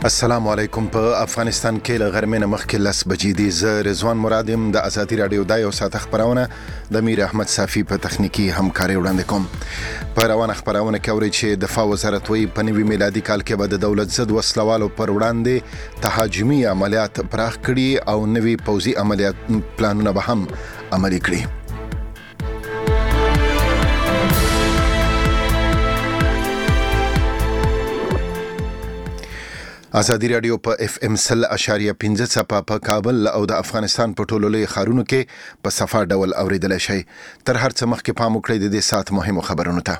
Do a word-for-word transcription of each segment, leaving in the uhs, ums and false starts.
السلام علیکم. په افغانستان کې له غرمې نه مخکې لس بجې دي. زه رضوان مراد یم. د ازادي راډیو د یو ساعت خبرونه د میر احمد صافي په تخنیکی همکاري وړاندې کوم. په روانه خبرونه کې اوري چې دفاع وزارت وایي په نوي میلادي کال کې به د دولت ضد وسلوالو پر وړاندې تهاجمي عملیات پراخ کړي او نوي پوځي عملیات پلانونه به هم عملي کړي. ازادي راډیو په اف ام سل اشاریه پنځه څپه په کابل او د افغانستان په ټولو لوی ښارونو کې په صفا ډول اوریدل شي. تر هر څه مخکې پام وکړئ د دې سات مهمو خبرونو ته.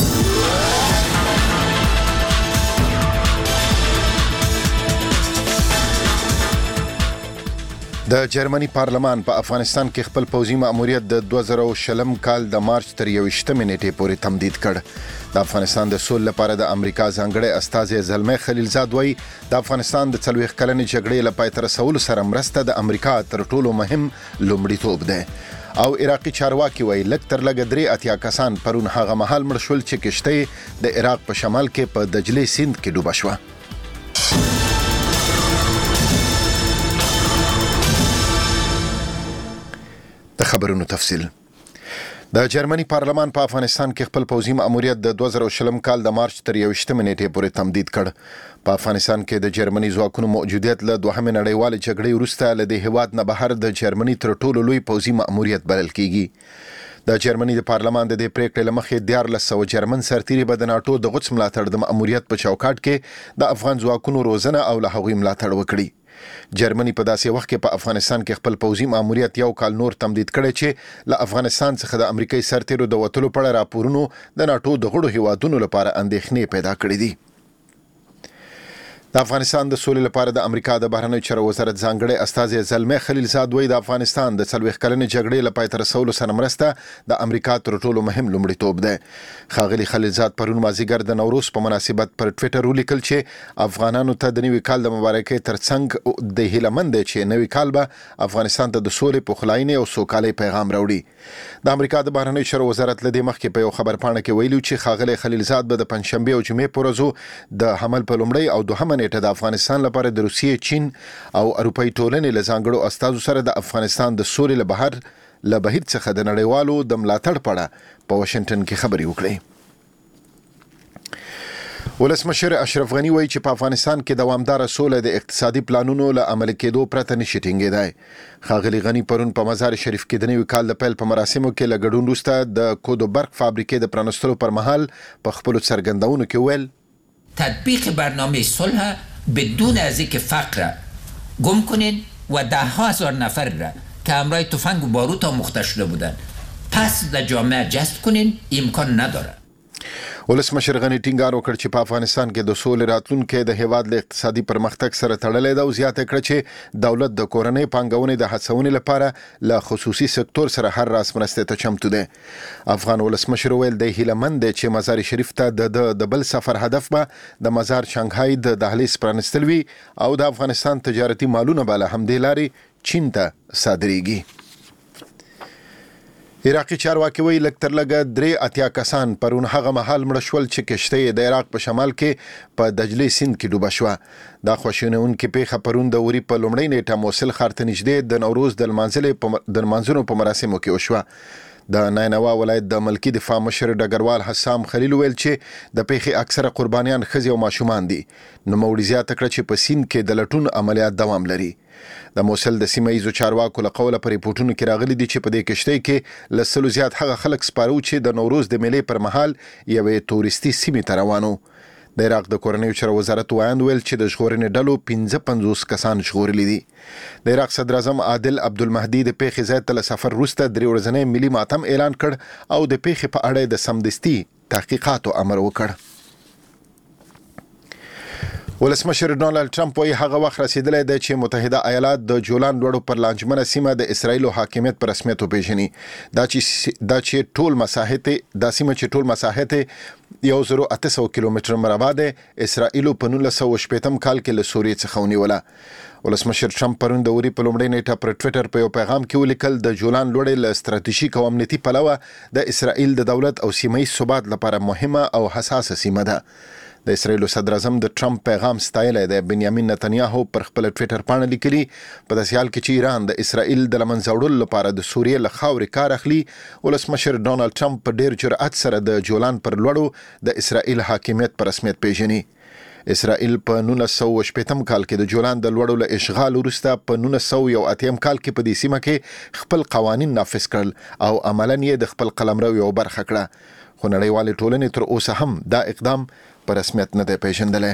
د جرمني پارلمان په افغانستان کې خپل پوځي مأموریت د دوه زره شلم کال د مارچ تر یوویشتمې نیټې پورې تمدید کړ. د افغانستان د سولې لپاره د امریکا ځانګړی استازی زلمي خلیلزاد وایي د افغانستان د څلوېښت کلنې جګړې له پای ته رسولو سره مرسته د امریکا تر ټولو مهم لومړیتوب دی. او عراقي چارواکي وایي لږ تر لږه درې اتیا کسان پرون هغه مهال مړ شول چې کشتۍ د عراق په شمال کې په دجلې سیند کې ډوبه شوه. د خبرونو تفصیل. د جرمني پارلمان په افغانستان کې خپل پوځي مأموریت د دوه زره شلم کال د مارچ تر یوویشتمې نیټې پورې تمدید کړ. په افغانستان کې د جرمني ځواکونو موجودیت له دوهمې نړیوالې جګړې وروسته له دې هېواد نه بهر د جرمني تر ټولو لوی پوځي مأموریت بلل کیږي. د جرمني د پارلمان د دې پریکړې له مخې دیارلس سوه جرمن سرتیري به د ناټو د غوڅ ملاتړ د مأموریت په چوکاټ کې د افغان ځواکونو روزنه او له هغوی ملاتړ وکړي. جرمني په داسې وخت کې په افغانستان کې خپل پوځي مأموریت یو کال نور تمدید کړی چې له افغانستان څخه د امریکایي سرتیرو د وتلو په اړه راپورونو د ناټو د غړو هیوادونو لپاره اندېښنې پیدا کړې دي. د افغانستان د سولې لپاره د امریکا د بهرنیو چارو وزارت ځانګړی استازی زلمي خلیلزاد وایي د افغانستان د څلوېښت کلنې جګړې له پای ته رسولو سره مرسته د امریکا تر ټولو مهم لومړیتوب دی. ښاغلي خلیلزاد پرون مازدیګر د نوروز په مناسبت پر ټویټر ولیکل چې افغانانو ته د نوي کال د مبارکۍ ترڅنګ د هیله مند دی چې نوي کال به افغانستان ته د سولې، پخلاینې او سوکالۍ پیغام راوړي. د امریکا د بهرنیو چارو وزارت له دې مخکې په یو خبرپاڼه کې ویلي چې ښاغلي خلیلزاد به د پنجشنبې او جمعې په ورځو د حمل په لومړۍ او دوهمه نیټه د افغانستان لپاره د روسیې، چین او اروپایي ټولنې له ځانګړو استازو سره د افغانستان د سولې له بهر له بهیر څخه د نړیوالو د ملاتړ په اړه په واشنګټن کې خبرې وکړې. ولسمشر اشرف غني وایي چې په افغانستان کې دوامداره سوله د اقتصادي پلانونو له عملي کېدو پرته نشي ټینګېدای. ښاغلي غني پرون په مزار شریف کې د نوي کال د پیل په مراسمو کې له ګډون وروسته د کودو برق فابریکې د پرانستلو پر مهال په خپلو څرګندونو کې ویل تطبیق برنامه صلح بدون از اینکه فقر گم کنین و ده ها هزار نفر را که همراه تفنگ و باروت آموخته شده بودن پس در جامعه جذب کنین امکان نداره. ولسمشر غني ټینګار وکړ چې په افغانستان کې د سولې راتلونکي د هیواد له اقتصادي پرمختګ سره تړلې ده او زیاته کړ چې دولت د کورنۍ پانګونې د هڅونې لپاره له خصوصي سکتور سره هر راس مرستې ته چمتو دی. افغان ولسمشر ویل د هیله مند دی چې مزار شریف ته د د بل سفر هدف به د مزار شانګهای د دهلیز پرانستل وي او د افغانستان تجارتي مالونه به له همدې لارې چین ته صادریږي. عراقي چارواکي وایي لږ تر لږه درې اتیا کسان پرون هغه مهال مړه شول چې کشتۍ د عراق په شمال کې په دجلې سیند کې ډوبه شوه. دا خواشینونکې پیښه پرون د وري په لومړۍ نیټه موصل ښار ته نږدې د نوروز د لمانځنو په مراسمو کې وشوه. د نینوا ولایت د ملکی دفاع مشر ډګروال حسام خلیل ویل چې د پیښې اکثره قربانیان ښځې او ماشومان دي. نوموړي زیاته کړه چې په سیند کې د لټون عملیات دوام لري. د موصل د سیمه ییزو چارواکو له قوله په ریپورټونو کې راغلي دي چې په دې کشتۍ کې له سلو زیات هغه خلک سپاره وو چې د نوروز د میلې پر مهال یوې تورستي سیمې ته روان وو. د عراق د کورنیو چارو وزارت وایند ویل چې د ژغورنې ډلو پنځه پنځوس کسان ژغورلي دي. د عراق صدر اعظم عادل عبدالمهدي د پیښې ځای ته له سفر وروسته درې ورځنی ملي ماتم اعلان کړ او د پیښې په اړه د سمدستي تحقیقاتو امر وکړ. ولسمشر ډونالد ټرمپ وایي هغه وخت رسیدلی دی چې متحده ایالات د جولان لوړو پر لانجمنه سیمه د اسرائیلو حاکمیت په رسمیت وپېژني. دا چې دا چې ټول مساحت دا سیمه چې ټول مساحت یو زرو اته سوه کیلومتر مربع ده اسرائیلو په نولس سوه شپېتم کال کې له سوریې څخه ونیوله. ولسمشر ټرمپ پرون د وري په لومړۍ نیټه پر ټویټر په یو پیغام کې ولیکل د جولان لوړې له ستراتیژیک او امنیتي پلوه د اسرائیل د دولت او سیمه ییز ثبات لپاره مهمه او حساسه سیمه ده. د اسرایل صدر اعظم د ټرمپ پیغام ستایلی دی. بنیامین نتنیاهو پر خپل ټویټر باندې لیکلي په داسې حال کې چې ایران د اسرایل د لمنځه وړلو لپاره د سوریې له خاورې کار اخلي، ولسمشر ډونالد ټرمپ په ډیر جرأت سره د جولان پر لوړو د اسرایل حاکمیت په رسمیت پیژني. اسرائیل په نولس سوه شپږم کال کې د جولان د لوړو له اشغال وروسته په نولس سوه یو اتیم کال کې په دې سیمه کې خپل قوانین نافذ کړل او عملاً یې د خپل قلمرو یو برخه کړه، خو نړیوالې ټولنې تر اوسه هم دا اقدام په رسمیت نه دی پیژندلی.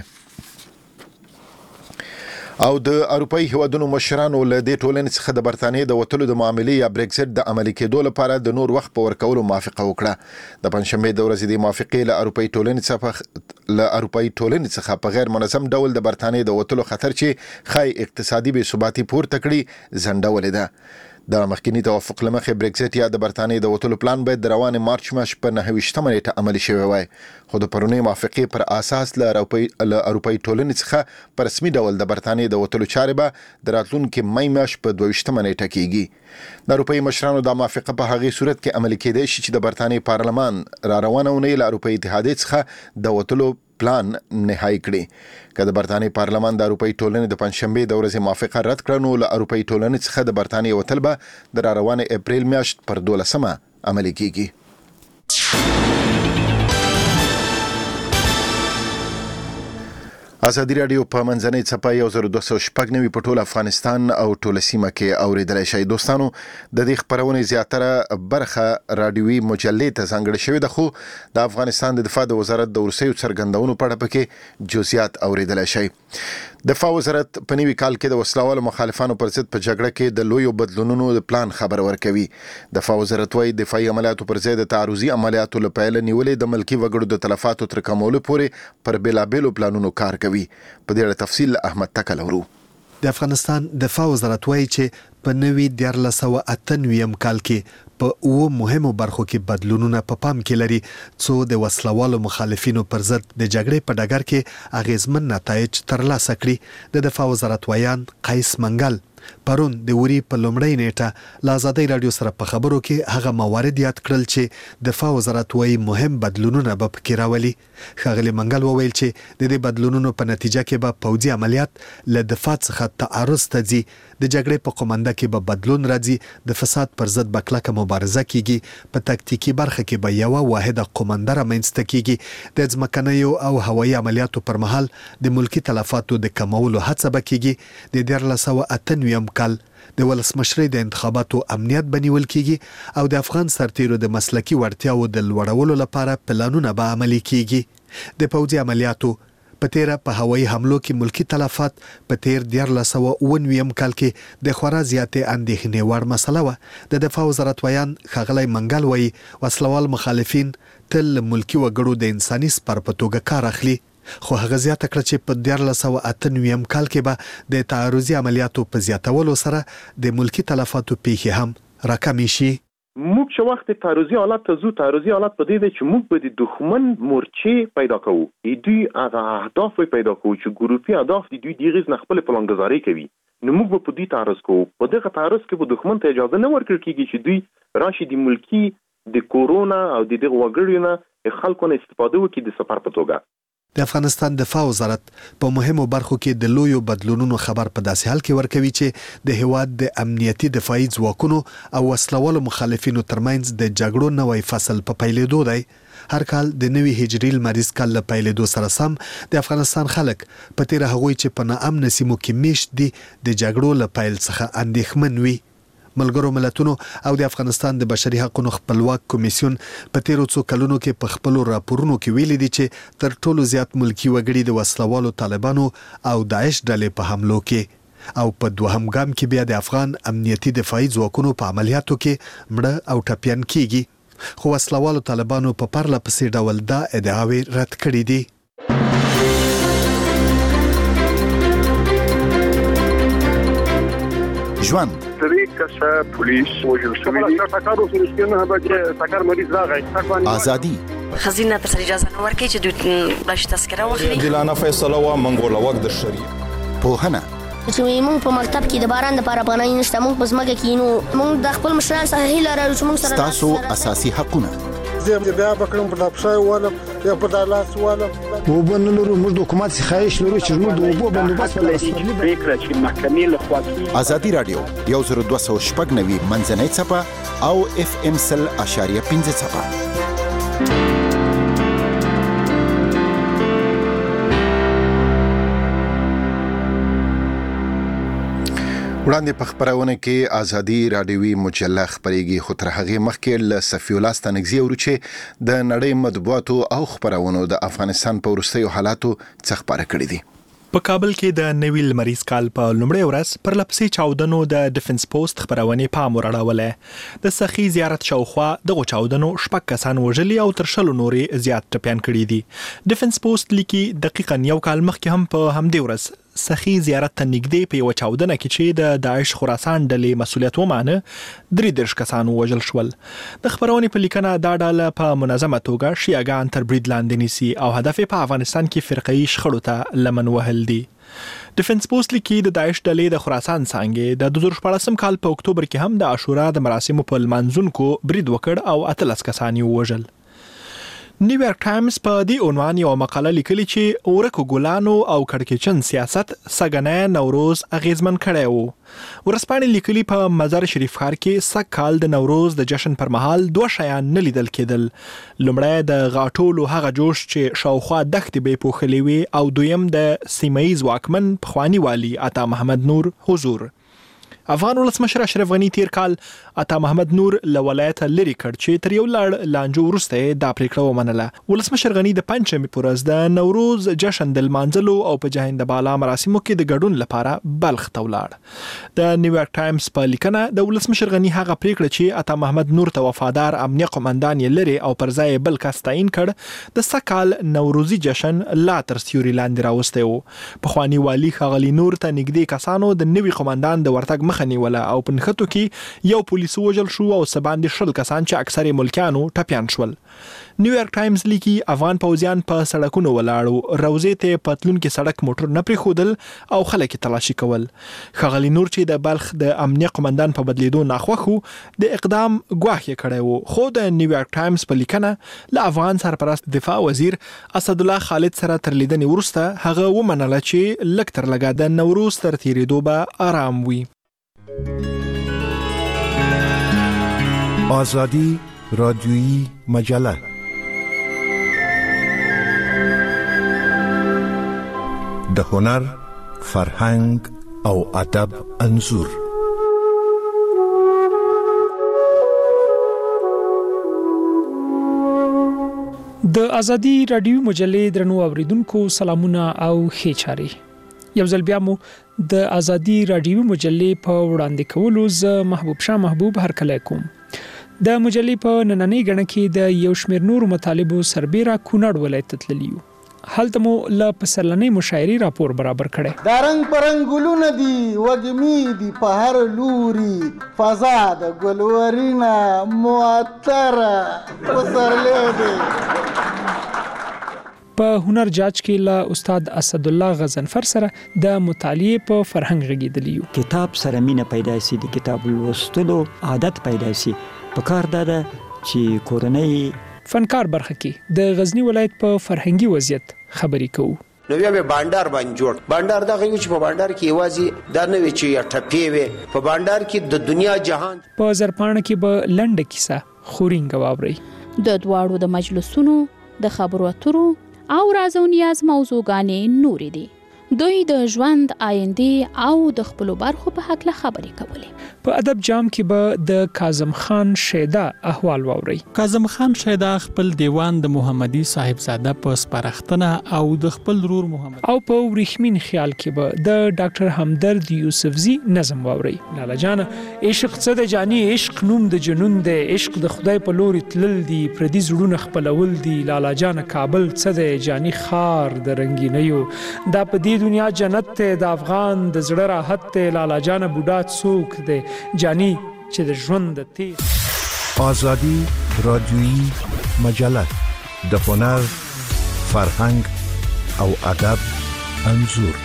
او د اروپאי هیوادونو مشرانو له دې ټولنې څخه د برتانیې د وتلو د معاملې یا برېکزټ د عملي کېدو لپاره د نور وخت په ورکولو موافقه وکړه. د پنځشنبې د ورځې د موافقې له اروپאי ټولنې څخه له اروپאי ټولنې څخه په غیر منظم ډول د برتانیې د وتلو خطر چې خای اقتصادي بې ثباتي پورته کړي ځنډولې ده. د مخکینی توافق لمخې برېکزټ یا د برتانیې د وتلو پلان باید د روان مارچ میاشتې په نهه ویشتمه نیټه عملي شوی وای، خو د پرونۍ موافقې پر اساس له اروپאי له اروپאי ټولنې څخه په رسمي ډول د برتانیې د وتلو چارې به د راتلونکي مې میاشتې په دوه ویشتمه نیټه کیږي. د اروپאי مشرانو د موافقه په هغې صورت کې عملي کېدای شي چې د برتانیې پارلمان را روانه اونۍ له اروپאי اتحادیې څخه د وتلو پلان نهایی کړي. که د برتانیې پارلمان د اروپאי ټولنې د پنځشنبې د ورځې موافقه رد کړه، نو له اروپאי ټولنې څخه د برتانیې وتل به د را روانې اپریل میاشت پر دولسمه عملي کیږي. ازادي راډیو په منځنۍ څپه یو زر دوه سوه شپږ نوي په ټول افغانستان او ټوله سیمه کې اوریدلی شئ. دوستانو، د دې خپرونې زیاتره برخه راډیوي مجلې ته ځانګړې شوې ده، خو د افغانستان د دفاع د وزارت د وروستیو څرګندونو په اړه پکې جزئیات اوریدلی شئ. دفاع وزارت په نوي کال کې د وسلوالو مخالفانو پر ضد په جګړه کې د لویو بدلونونو د پلان خبر ورکوي. دفاع وزارت وايي دفاعي عملیاتو پر ځای د تعرضي عملیاتو له پیله نیولې د ملکي وګړو د تلفاتو تر کمولو پورې پر بېلابېلو پلانونو کار کوي. په دې اړه تفصیل احمد تکل ورو. د افغانستان دفاع وزارت وايي چې په نوي دیارلس سوه اته نویم کال کې په اوه مهمو برخو کې بدلونونه په پام کې لري، څو د وسلوالو مخالفینو پر ضد د جګړې په ډګر کې اغیزمن نتایج ترلاسه کړي. د دفاع وزارت ویان قیس منګل پرون د وری په لومړۍ نیټه له ازادۍ راډیو سره په خبرو کې هغه موارد یاد کړل چې دفاع وزارت وايي مهم بدلونونه به پکې راولي. ښاغلي منګل وویل چې د دې بدلونونو په نتیجه کې به پوځي عملیات له دفاع څخه تعرض ته ځي، د جګړې په قومنده کې به بدلون راځي، د فساد پر ضد به کلکه مبارزه کیږي، په تکتیکي برخه کې به یوه واحده قومنده رامنځته کیږي، د ځمکنیو او هوایي عملیاتو پر مهال د ملکي تلفاتو د کمولو هڅه به کیږي. د دیارلس سوه اته نویم کال د ولسمشرۍ د انتخاباتو امنیت بنیول کیږي او د افغان سرتیرو د مسلکي وړتیاو د لوړولو لپاره پلانونه به عملي کیږي. د پوځي عملیاتو په تیره په هوایي حملو کې ملکی تلفات په تیر دیارلس سوه اووه نویم کال کې د خورا زیاتې اندېښنې وړ مسله وه. د دفاع وزارت ویان ښاغلی منګل وایي وسلوال مخالفین تل ملکی وګړو د انساني سپر په توګه کار اخلي، خو هغه زیاته کړه چې په دیارلس سوه اته نویم کال کې به د تعرضي عملیاتو په زیاتولو سره د ملکی تلفاتو پیښې هم راکمې شي. موږ چې وخت تعرضي حالت ته ځو، تعرضي حالت په دې دی چې موږ به د دښمن مورچې پیدا کوو، دوی هغه اهداف پیدا کوو چې ګروپي اهداف دي، دوی دغه نه خپل پلانګذاري کوي، نو موږ به په دې تعرض کوو. په دغه تعرض کې به دښمن ته اجازه نه ورکړل کېږي چې دوی راشي د ملکی د کورونا او د دغه وګړو نه خلکو نه استفاده وکړي د سفر په توګه. د افغانستان دفاع وزارت په مهمو برخو کې د لویو بدلونونو خبر په داسې حال کې ورکوي چې د هیواد د امنیتي دفاعي ځواکونو او وسلوالو مخالفینو ترمنځ د جګړو نوی فصل په پیلېدو دی. هر کال د نوي هجري لمریز کال له پیلېدو سره سم د افغانستان خلک په تیره هغوی چې په ناامنه سیمو کې میشت دي د جګړو له پیل څخه اندېښمن وي. ملګرو ملتونو او د افغانستان د بشري حقوقو خپلواک کمیسیون په تیرو څو کلونو کې په خپلو راپورونو کې ویلي دي چې تر ټولو زیات ملکی وګړي د وسلوالو طالبانو او داعش ډلې په حملو کې او په دوهم ګام کې بیا د افغان امنیتي دفاعي ځواکونو په عملیاتو کې مړه او ټپیان کیږي، خو وسلوالو طالبانو په پرله پسې ډول دا ادعاوې رد کړې دي. ژوند کسه پولیس وجل شوی دی تاکارو سرسکینه به تاکار مریض راغی ازادي خزینه تر اجازه نه ورکړي چې دوی بلش تذکره واخلي. دلانه فیصله وا منګول وخت د شریعه پوهنه چې موږ په مکتب کې د باران لپاره پناه نشته، موږ په ځمکه کې نو موږ د خپل مشران سره هیله لرو چې موږ سره تاسو اساسي حقونه زه بیا بکرم په لپسای ولم یا په داله سواله او بنو لرو موږ د حکومت څخه خواهش لرو چې موږ د اوبو بندوبست ولرو فکر چې محکمې له خوا ازادي رادیو یو زر دوه سوه شپږ نوي منځنۍ څپه او اف ام سل اشاریه پنځه څپه. وړاندې په خبرونه کې ازادي رادیوي مجله خبريږي خو تر هغه مخکې ل صفی الله ستانګزي ورو چې د نړۍ مطبوعاتو او خبرونو د افغانستان په ورستیو حالاتو څخه خبره کړې دي. په کابل کې د نوي لمریز کال په لومړۍ ورځ پر لپسې چاودنو د ډیفنس پوسټ خبرونه پام وراړولې. د سخی زیارت شاوخوا د چاودنو شپږ کسان وژلي او تر شلو نورې زیات ټپيان کړي دي. ډیفنس پوسټ لیکي دقیقاً یو کال مخکې هم په همدې ورځ سخی زیارت ته نږدې په یو چاودنه کې چې د داعش خراسان ډلې مسولیت ومانه درې دېرش کسان وژل شول. د خبرونې په لیکنه دا ډله په منظمه توګه شیعاګان تر برید لاندې نیسي او هدف په افغانستان کې فرقه‌ایي شخړو ته لمن وهل دي. ډیفنس پوسټ لیکي د داعش ډلې د خراسان څنګه د دوه زره شپږم کال په اکتوبر کې هم د عاشورا د مراسمو په لمانځونکو برید وکړ او اتلس کسان یې وژل. نیویارک ټایمز په دې عنوان یو مقاله لیکلي چې اورکو ګلانو او کړکېچن سیاست سګنه نوروز اغیزمن کړی وو. ورسپانې لیکلي په مزار شریف ښار کې سږ کال د نوروز د جشن پر مهال دوه شیان نه لیدل کېدل. لومړی د غاټولو هغه جوش چې شاوخوا دښتې به پوښلې وي او دویم د سیمه‌ییز واکمن پخوانی والی عطا محمد نور حضور. افغان ولسمشر اشرف غنی تیر کال عطا محمد نور له ولایت لري کړ چې تر یو لړ لانجو وروسته دا پریکړه ومنله. ولسمشر غنی د پنځمې پر ورځ د نوروز جشن د لمانځلو او په جهنده بالا مراسمو کې د ګډون لپاره بلخ ته ولاړ. د نیویارک ټایمز په لیکنه د ولسمشر غنی هغه پریکړه چې عطا محمد نور ته وفادار امنیه قومندان یې لري او پر ځای بل کس تعیین کړ د سکال نوروزي جشن لا تر سیوري لاندې راوسته و. پخوانی والی ښاغلي نور ته نږدې کسانو د نوي قومندان د ورتګ خنیوله او په نخټو کې یو پولیس وژل شو او سباندې شل کسان چې اکثر ملکیانو ټپيان شول. نیویارک ټایمز لیکي افغان پوځیان په سړکونو ولاړو، روزې ته پتلون کې سړک موټر نه پریښودل او خلک تلاشي کول. ښاغلي نور چې د بلخ د امنیه قومندان په بدلیدو ناخوښو د اقدام ګواښ کړی وو، خو د نیویارک ټایمز په لیکنه له افغان سرپرست دفاع وزیر اسد الله خالد سره تر لیدنې وروسته هغه ومنله چې لږ تر لږه د نوروز تر تیریدو به آرام وي. آزادی رادیویی مجله د هنر، فرهنګ او ادب انځور. د آزادی رادیو مجلې درنو اوریدونکو سلامونه او ښه چاري. یو ځل بیا مو د آزادی رادیو مجلې په وړاندې کولو ز محبوب شاه محبوب هرکلی کوم. د مجلې په نننۍ غړنه کې د یو شمېر نورو مطالبو سربېره کونړ ولایت ته تللی یو. هلته مو له پسرلنۍ مشاعرې راپور برابر کړی. دا رنګ پرنګ ګلونه دي وږمې دي په هر لوري، فضا د ګلورینه معطره پسرلی دی. په هنر جاج کې له استاد اسد الله غزنفر سره د مطالعې په فرهنګ غږیدلی یو. کتاب سره مینه پیدا شي، د کتاب لوستلو عادت پیدا شي. په کار دا ده چې کورنۍ فنکار برخه کې د غزنی ولایت په فرهنګي وضعیت خبرې کوو. نو بیا به بانډار باندې جوړ بانډار دغه یو چې په بانډار کې یوازې دا نه وي چې ټپې وي، په بانډار کې د دنیا جهان. په زرپاڼه کې به لنډه کیسه خورینګ واوري. د دواړو د مجلسونو د خبرو اترو او راز او نیاز موضوعګانې نورې دي. دوی د ژوند آینده او د خپل برخو په حق له خبرې کولې. په ادب جام کې به د کاظم خان شیدا احوال واوري. کاظم خان شیدا خپل دیوان د محمدي صاحبزاده په سپارښتنه او د خپل رور محمد او په ورېښمین خیال کې به د ډاکټر همدرد یوسفزي نظم واوري. لالا جان عشق څه د جاني عشق نوم د جنون دی، عشق د خدای په لوري تلل دی، پردي زړونه خپلول دی. لالا جان کابل څه د جاني خار د رنگینیو، دا په دې دنیا جنت ته د افغان د زړه راحت ته. لالا جان بوډا څوک دی جانی چې د ژوند د تیر. آزادی رادیویی مجله د هنر، فرهنګ او ادب انځور.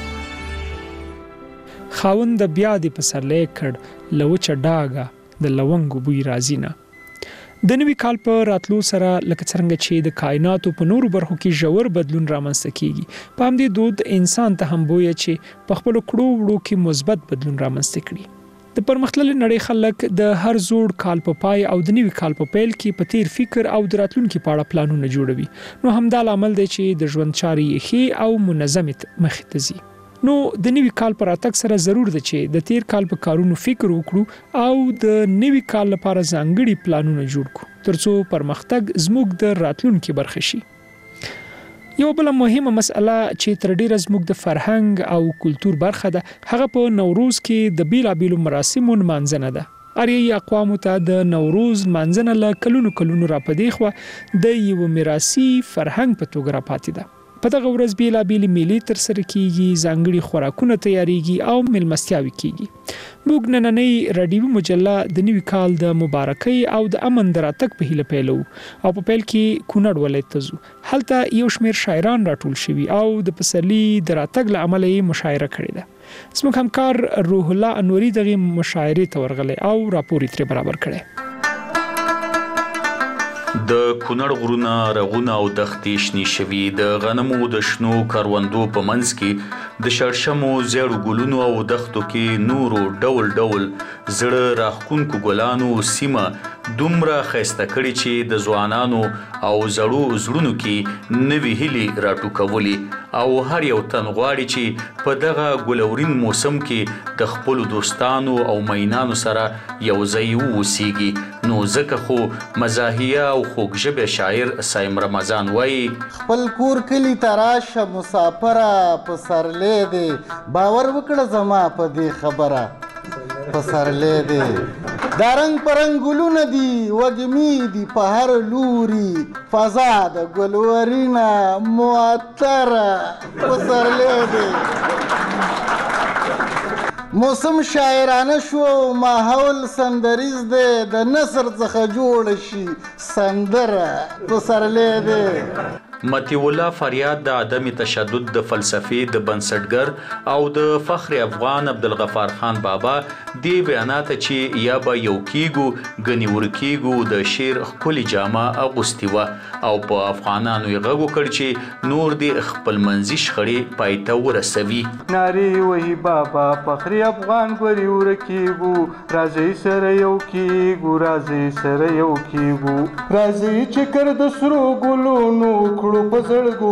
خاوند بیا د پسرلی کړ لوچ ډاګه د لونګو بوی رازینا. د نوي کال په راتلو سره لکه څنګه چې د کائناتو په نورو برخو کې ژور بدلون رامنځته کیږي په همدې دود انسان ته هم بویه چې په خپل کړو وړو کې مثبت بدلون رامنځته کړي د پرمختللي نړۍ خلک د هر زوړ کال په پای او د نوي کال په پیل کې په تیر فکر او د راتلونکي په اړه پلانونه جوړوي نو همدا لامل دی چې د ژوند چارې ښې او منظمې مخې ته ځي نو د نوي کال پر راتګ سره ضرور ده چې د تیر کال په کارونو فکر وکړو او د نوي کال لپاره ځانګړي پلانونه جوړ کړو ترڅو پرمختګ زموږ د راتلونکي برخه شي یو بل مهمه مسأله چې تر ډیره زموږ د فرهنګ او کلچر برخه ده هغه په نوروز کې د بیلابیلو مراسمو منځنه ده اریایي اقوامو ته د نوروز منځنه له کلونو کلونو را پدې خو د یو میراثي فرهنګ په توګه را پاتې ده په دغه ورځ بیلابیلې میلې ترسره کیږي ځانګړي خوراکونه تیاریږي او میلمستیاوې کیږي موږ نننۍ راډیوي مجله د نوي کال د مبارکۍ او د امن د راتګ په هیله پیلو او په پیل کې کونړ ولایت ته ځو هلته یو شمېر شاعران راټول شوي او د پسرلي د راتګ له امله یې مشاعره کړې ده زموږ همکار روح الله انوري دغه مشاعرې ته ورغلی او راپور یې ترې برابر کړی د کونړ غرونه رغونه او دښتې شنې شوي د غنمو د شنو کروندو په منځ کې د شړشمو زیړو ګلونو او دښتو کې نورو ډول ډول زړه راښکونکو ګلانو سیمه دومره ښایسته کړې چې د ځوانانو او زړو زړونو کې نوې هیلې راټوکولې او هر یو تن غواړي چې په دغه ګلورین موسم کې د خپلو دوستانو او مینانو سره یو ځای واوسیږي نو ځکه خو مزاحیه او خوږ ژبه شاعر سایم رمضان وایي خپل کور کلی تراشه مسافره پسرلې دی باور وکړه زما په دې خبره پسرلې دی دا رنګ پرنګ ګلونه دي وږمې دي په هر لوري فضا د ګلورینه معطره پسرلې دی موسم شاعرانه شو ماحول سندریز دی د نثر څخه جوړ شي سندره پسرلې دی مطیع الله فریاد د عدم تشدد د فلسفې د بنسټګر او د فخر افغان عبدالغفار خان بابا دی بیانات چې یا به یو کیګو غنی ورکیګو د شعر خپل جامه اغوستي و او په افغانانو یې غږ وکړ چې نور دی خپل منځي شخړې پایته ورسوي ناری وਹੀ بابا فخر افغان غوري ورکیګو راځي سره یو کیګو راځي سره یو کیګو راځي چې کر د سرو ګلونو په زړګو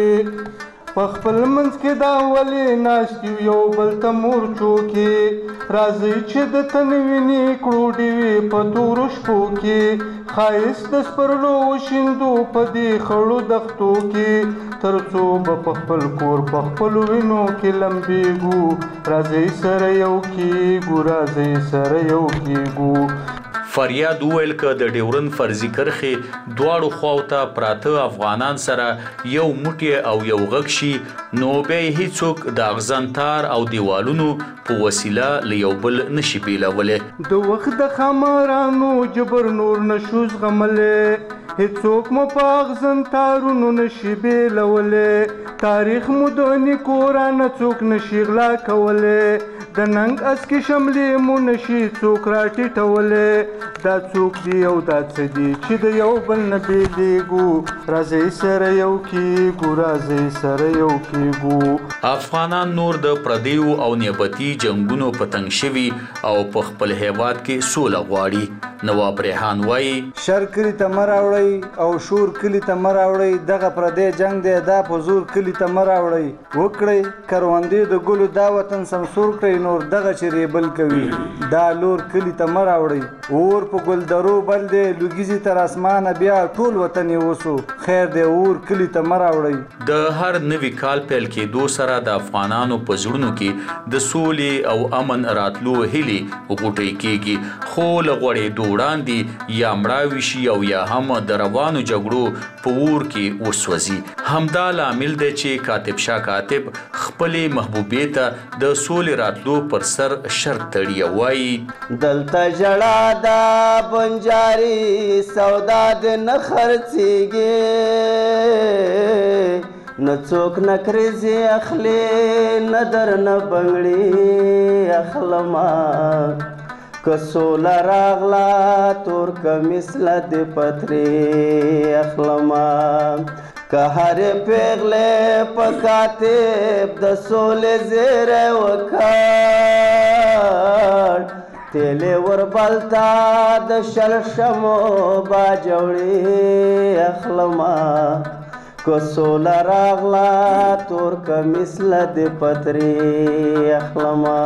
کې په خپل منځ کې دا ولې ناشتي یو بل ته مورچو کې راځي چې د تنویني کړو ډیوې په تورو شپو کې ښایست د سپرلو وشیندو په دې خړو دښتو کې تر څو به په خپل کور په خپلو وینو کې لمبېږو راځي سره یو کېږو راځي سره یو کېږو فریاد وویل که د ډیورن فرضي کرښې دواړو خواو ته پراته افغانان سره یو موټی او یو غږ شي نو بیا یې هیڅوک د اغزن تار او دیوالونو په وسیله له یو بل نشي بیلولی د وخت د ښامارانو جبر نور نشو زغملی هیڅوک مو په اغزن تارونو نشي بیلولی تاریخ مو د نیکو رانه څوک نشي غلا کولی د ننګ اسکې شملې مو نشي څوک راټیټولی دا څوک دی او دا څه دی چې د یو بل نه بیلیږو راځئ سره یو کېږو راځئ سره یو کېږو افغانان نور د پردیو او نیابتي جنګونو په تنګ شوي او په خپل هیواد کې سوله غواړي نواب ریحان وایي شر کلي ته مه راوړئ او شور کلي ته مه راوړئ دغه پردی جنګ دی دا په زور کلي ته مه راوړئ وکړئ کروندې د ګلو دا وطن سمسور کړئ نور دغه چې ریبل کوي دا لور کلي ته مه راوړئ اور په ګلدرو بل دی لوګیزي تر اسمانه بیا ټول وطن یې وسو خیر دی اور کلي ته مه راوړئ د هر نوي کال پیل کېدو سره د افغانانو په زړونو کې د سولې او امن راتلو هیلې غوټۍ کېږي خو له غوړېدو وړاندې یا مړاوي شي او یا هم د روانو جګړو په اور کې وسوځي همدا لامل دی چې کاتب شاه کاتب خپلې محبوبې ته د سولې راتلو پر سر شرط تړي وایي دلته ژړا دا بنجاري سودا د نه خرڅېږي نه څوک نه کریزې اخلي نه در نه بنګړي اخلما کسوله راغلا تور کمیس لدې پترې اخلما که هرې پیغلې په کاتب د سولې زیری وکړ تیلې وربلتا د شلشمو باجوړې اخلما کسوله راغلا تور کمیس لدې پترې اخلما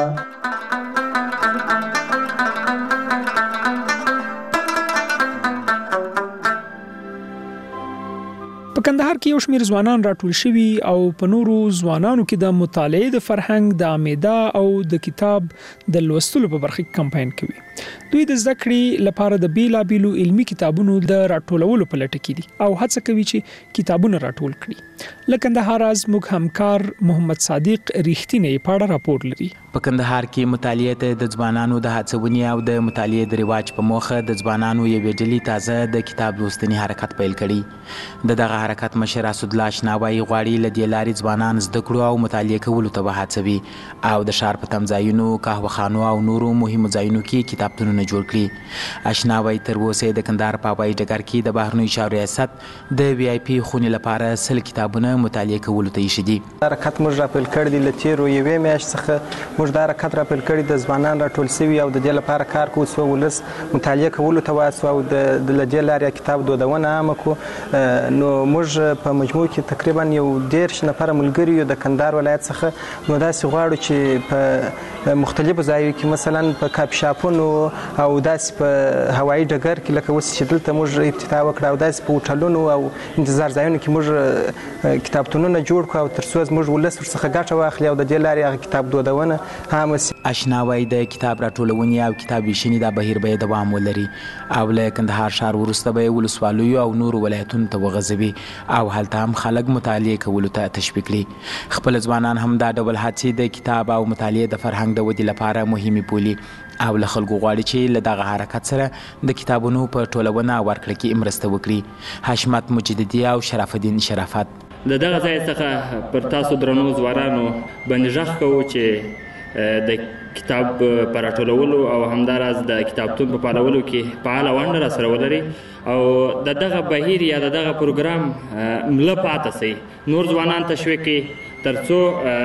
په کندهار کې یو شمېر ځوانان راټول شوي او په نورو ځوانانو کې د مطالعې د فرهنګ د عامده او د کتاب د لوستلو په برخه کې کمپاین کوي. دوی د زده کړې لپاره د بیلابیلو علمي کتابونو د راټولولو په لټه کې دي او هڅه کوي چې کتابونه راټول کړي. له کندهار زموږ همکار محمد صادق ریښتینی په اړه راپور لري. په کندهار کې مطالعې ته د ځوانانو د هڅونې او د مطالعې د رواج په موخه د ځوانانو یوې ډلې تازه د کتاب لوستنې حرکت پیل کړي. د دغه حرکت مشر اسدالله اشناوی غواړي له دې لارې ځوانان زده کړو او مطالعې کولو ته وهڅوي او د ښار په تمځایونو، قهوهخانو او نورو مهمو ځایونو کې کتابتونونه جوړ کړي. اشناوی تر اوسه د کندهار په هوایي ډګر کې د بهرنیو چارو ریاست د وی آی پي خونې لپاره سل کتابونه مطالعې کولو ته ایښي دي. حرکت موږ راپیل کړی دی له تېرو یوې میاشتې څخه موږ دا حرکت راپیل کړی د ځوانان راټول سوي او د دې لپاره کار کوو چې ولس مطالعې کولو ته وهڅوو او د له دې لارې کتاب دودونه عامه کړو. نو موږ په مجموع کې تقریبا یو دېرش نفره ملګري یو د کندهار ولایت څخه. نو داسې غواړو چې په مختلفو ځایو کې مثلا په کافي شاپونو او داسې په هوایي ډګر کې لکه اوس چې دلته موږ افتتاح وکړه او داسې په هوټلونو او انتظار ځایونو کې موږ کتابتونونه جوړ کړو او تر څو زموږ ولس ورڅخه ګټه واخلي او د دې لارې هغه کتاب دودونه عامه سي. اشناوی د کتاب راټولونې او کتاب ویشنې دا بهیر به دوام ولري او له کندهار ښار وروسته به یې ولسوالیو او نورو ولایتونو ته وغځوي او هلته هم خلک مطالعې کولو ته تشویق کړي. خپل ځوانان هم دا ډول هڅې د کتاب او مطالعې د فرهنګ د ودې لپاره مهمې بولي او له خلکو غواړي چې له دغه حرکت سره د کتابونو په ټولونه او ورکړه کې مرسته وکړي. حشمت مجددي او شرف الدین شرافت د دغه ځای څخه پر تاسو درنو ځوانانو باندې غږ کوو چې د کتاب په راټولولو او همداراز د کتابتون په فعالولو کې فعاله ونډه راسره ولري او د دغه بهیر یا د دغه پروګرام مله پاتې سي، نور ځوانان تشویق کړي تر څو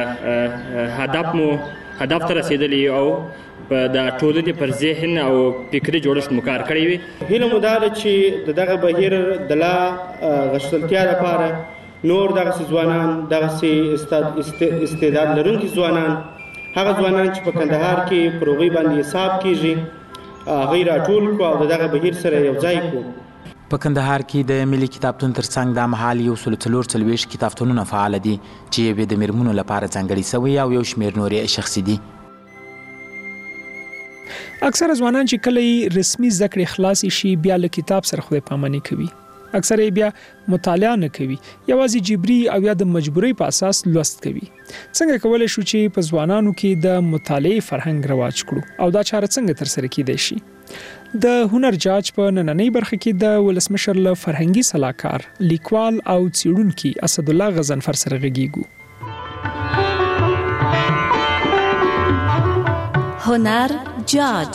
هدف مو هدف ته رسېدلی او د ټولنې پر ذهن او فکري جوړښت مو کار کړی وي. هیله مو دا ده چې د دغه بهیر د لا غښتلتیا لپاره نور دغسې ځوانان، دغسې استعداد لرونکي ځوانان، هغه ځوانان چې په کندهار کې پر هغوی باندې حساب کیږي هغه یې راټول کړو او د دغه بهیر سره یو ځای کړو. په کندهار کې د ملي کتابتون ترڅنګ دا مهال یو سل څلور څلوېښت کتابتونونه فعال دي چې یوې د میرمنو لپاره ځانګړي سوي او یو شمېر نورې شخصي دي. اکثره ځوانان چې کله رسمي زده کړې خلاص شي بیا له کتاب سره خدای پاماني کوي. اکثره بیا مطالعه نه کوي، یوازې جبري او یا د مجبورۍ په اساس لوست کوي. څنګه کولای شو چې په ځوانانو کې د مطالعې فرهنګ رواج کړو او دا چاره څنګه ترسره کیدای شي؟ د هنر جاج په نننۍ برخه کې د ولسمشر له فرهنګي سلاکار، لیکوال او څېړونکي اسدالله غضنفر سره غږیږو. هنر جاج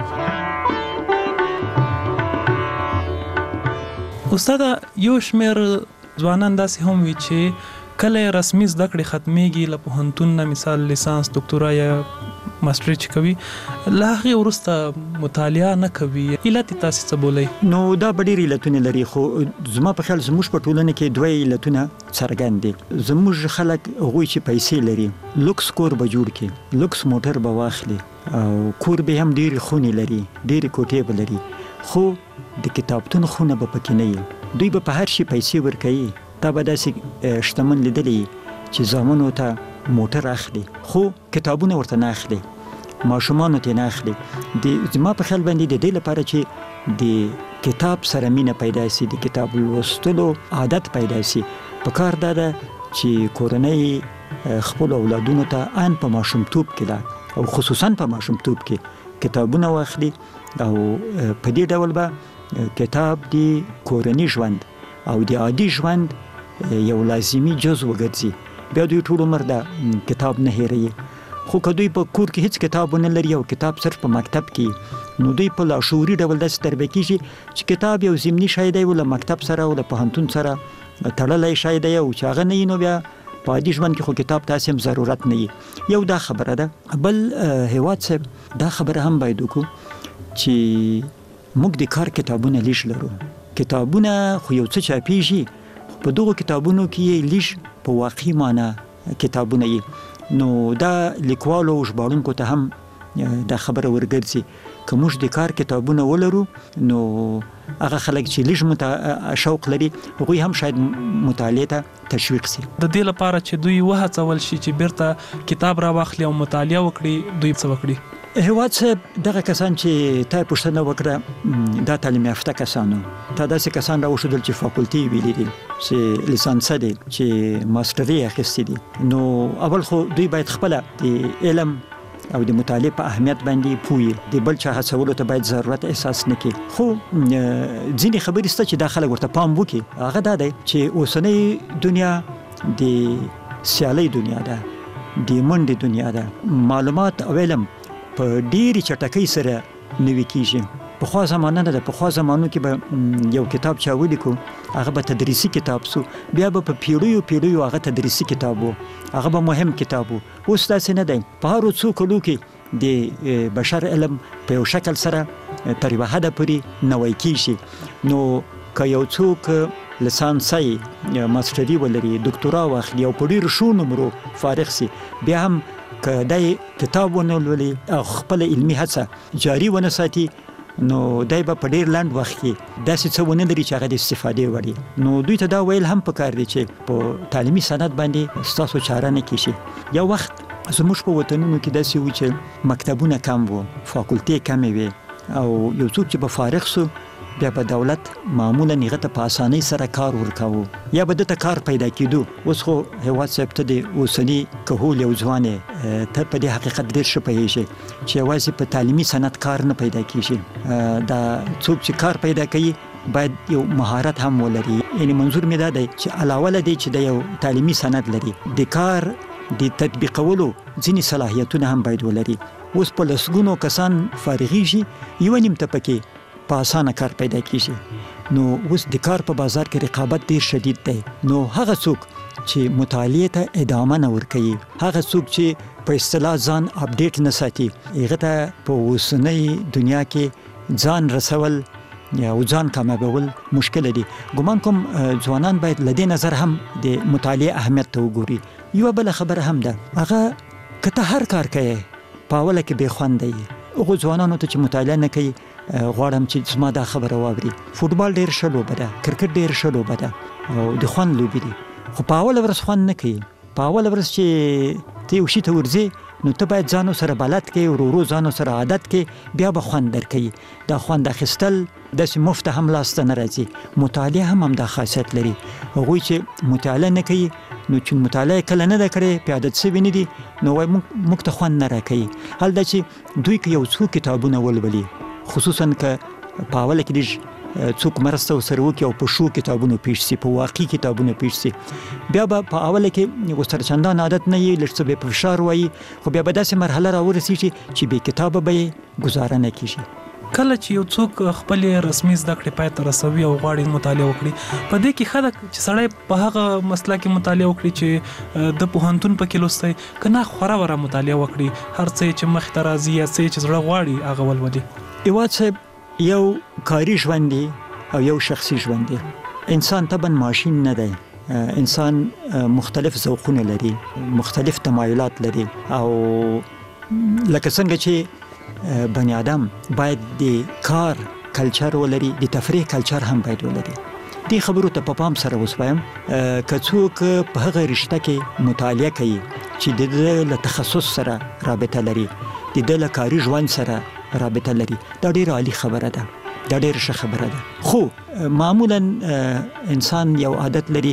استاد، یو شمېر ځوانان داسې هم وي چې کله رسمي زده کړې ختمیږي له پوهنتون نه مثال لیسانس، دکتورا یا ماسټري چې کوي له هغې وروسته مطالعه نه کوي. علت یې تاسې څه بولئ؟ نو دا به ډېر علتونه لري خو زما په خیال زموږ په ټولنه کې دوه علتونه څرګند دي. زموږ خلک هغوی چې پیسې لري لوکس کور به جوړ کړي، لوکس موټر به واخلي او کور به هم ډېرې خونې لري، ډېرې کوټې به لري، خو د کتابتون خونه به پکې نه وي. دوی به په هر شي پیسې ورکوي. تا به داسې شتمن لیدلی چې زامنو ته موټر اخلي خو کتابونه ورته نه اخلي، ماشومانو ته نه اخلي. زما په خیال باندې د دې لپاره چې د کتاب سره مینه پیدا شي، د کتاب لوستلو عادت پیدا شي، پکار دا ده چې کورنۍ خپل اولادونو ته ان په ماشومتوب کې ده او خصوصا په ماشومتوب کې کتابونه واخلي او په دې ډول به کتاب د کورنۍ ژوند او د عادي ژوند یو لازمي جزء وګرځي. بیا دوی ټول عمر دا کتاب نه هېروي خو که دوی په کور کې هیڅ کتاب نه لري او کتاب صرف په مکتب کې، نو دوی په لاشعوري ډول داسې تربیه کېږي چې کتاب یو ضمني شی دی، له مکتب سره او له پوهنتون سره تړلی شی دی، او چې هغه نه وي نو بیا په عادي ژوند کې خو کتاب تاسې هم ضرورت نه وي. یو دا خبره ده. بل هیواد صاحب دا خبره هم باید وکړو چې موږ د کار کتابونه لیش لرو. کتابونه خو یو څه چاپېږي، په دغو کتابونو کې لیش په واقعي معنا کتابونه یي، نو دا لیکوالو او ژباړونکو ته هم دا خبره ورګرځي که موږ د کار کتابونه ولرو نو هغه خلک چې لږ مت شوق لري هغوی هم شاید مطالعې ته تشویق سي. د دې لپاره چې دوی وهڅول شي چې بیرته کتاب را واخلي او مطالعه وکړي، دوی څه وکړي؟ هیواد صاحب دغه کسان چې تا پوښتنه وکړه دا تعلیم یافته کسانو، تا داسې کسان راوښودل چې فاکولټي ویلي دي، چې لیسانسه دي، چې ماسټري اخیستې دي. نو اول خو دوی باید خپله د علم او د مطالعې په اهمیت باندې پوهي، د بل چا هڅولو ته باید ضرورت احساس نه کړي. خو ځینې خبرې شته چې دا خلک ورته پام وکړي، هغه دا دی چې اوسنۍ دنیا د سیالۍ دنیا ده، د منډې دنیا ده. معلومات او علم په ډېرې چټکۍ سره نوي کېږي. پخوا زمانه نه ده، پخوا زمانو کې به یو کتاب چا ولیکو هغه به تدریسي کتاب سو، بیا به په پیړیو پیړیو هغه تدریسي کتاب و، هغه به مهم کتاب و. اوس داسې نه دی. په هرو څو کلو کې د بشر علم په یو شکل سره تر یوه حده پورې نوی کېږي. نو که یو څوک لیسانسي ماسټري ولري، ډاکټورا واخلي او په ډېرو ښو نمرو فارغ سي، بیا هم که دی کتاب ونه لولي او خپله علمي هڅه جاري ونه ساتي، نو دای به په ډیر لنډ وخت کې داسې څه ونه لري چې هغه د استفادې وړ وي. نو دوی ته دا ویل هم پکار دي چې په تعلیمي سند باندې ستاسو چاره نه کیږي. یو وخت زموږ په وطنونو کې داسې و چې مکتبونه کم وو، فاکولټې کمې وې، او یو څوک چې به فارغ سو بیا به دولت معمولا هغه ته په اسانۍ سره کار ورکاوه، یا به دته کار پیدا کېدو. اوس خو هیواد صاحب ته د اوسني کهول یو ځوان ته په دې حقیقت ډېر ښه پوهېږي چې یوازې په تعلیمي سند کار نه پیدا کېږي. دا څوک چې کار پیدا کوي باید یو مهارت هم ولري. یعنی منظور مې دا دی چې علاوه له دې چې د یو تعلیمي سند لري، د کار د تطبیقولو ځینې صلاحیتونه هم باید ولري. اوس په لسګونو کسان فارغېږي، یوه نیمته پکې په اسانه کار پیدا کېږي. نو اوس د کار په بازار کې رقابت ډېر شدید دی. نو هغه څوک چې مطالعې ته ادامه نه ورکوي، هغه څوک چې په اصطلاح ځان اپډیټ نه ساتي، هغه ته په اوسنۍ دنیا کې ځان رسول یا ځان کامیابول مشکل دي. ګمان کوم ځوانان باید له دې نظر هم د مطالعې اهمیت ته وګوري. یوه بله خبره هم ده، هغه که ته هر کار کوې په اوله کې بې خونده یې. هغو ځوانانو ته چې مطالعه نه کوي غواړم چې زما دا خبره واوري. فوټبال ډېر ښه لوبه ده، کرکټ ډېر ښه لوبه ده او د خوند لوبې دي، خو په اوله ورځ خوند نه کوي. په اوله ورځ چې ته یو شي ته ورځې نو ته باید ځانو سره بلد کړې، ورو ورو ځانو سره عادت کړې، بیا به خوند درکوي. دا خوند اخیستل داسې مفته هم لاسته نه راځي. مطالعه هم هم دا خاصیت لري. هغوی چې مطالعه نه کوي نو چې مطالعه کله نه ده کړې، په عادت شوي نه دي، نو وایي موږ ته خوند نه راکوي. حال دا چې دوی که یو څو کتابونه ولولي، خصوصا که په اوله کې لږ څوک مرسته ورسره وکړي او په ښو کتابونو پیش سي، په واقعي کتابونو پیش سي، بیا به په اوله کې ورسره چندان عادت نه وي، لږ څه به یې په فشار وایي، خو بیا به داسې مرحله راورسېږي چې بې کتابه به یې ګزاره نه کېږي. کله چې یو څوک خپل رسمي زده کړې پای ته رسوي او غواړي مطالعه وکړي، په دې کې ښه ده چې سړی په هغه مسله کې مطالعه وکړي چې د پوهنتون پکې لوستی، که نه خوره وره مطالعه وکړي، هر څه چې مخې ته راځي یا څه چې زړه غواړي هغه ولولي. هیواد صاحب یو کاری ژوند دی او یو شخصي ژوند دی. انسان طبعا ماشین نه دی. انسان مختلف ذوقونه لري، مختلف تمایلات لري، او لکه څنګه چې بني آدم باید د کار کلچر ولري، د تفریح کلچر هم باید ولري. دې خبرو ته په پام سره وسوایم، که څوک په هغه رشته کې مطالعه کوي چې د دې له تخصص سره رابطه لري، د دې له کاري ژوند سره رابطه لري، دا ډیره عالی خبره ده، دا ډیره ښه خبره ده. خو معمولا انسان یو عادت لري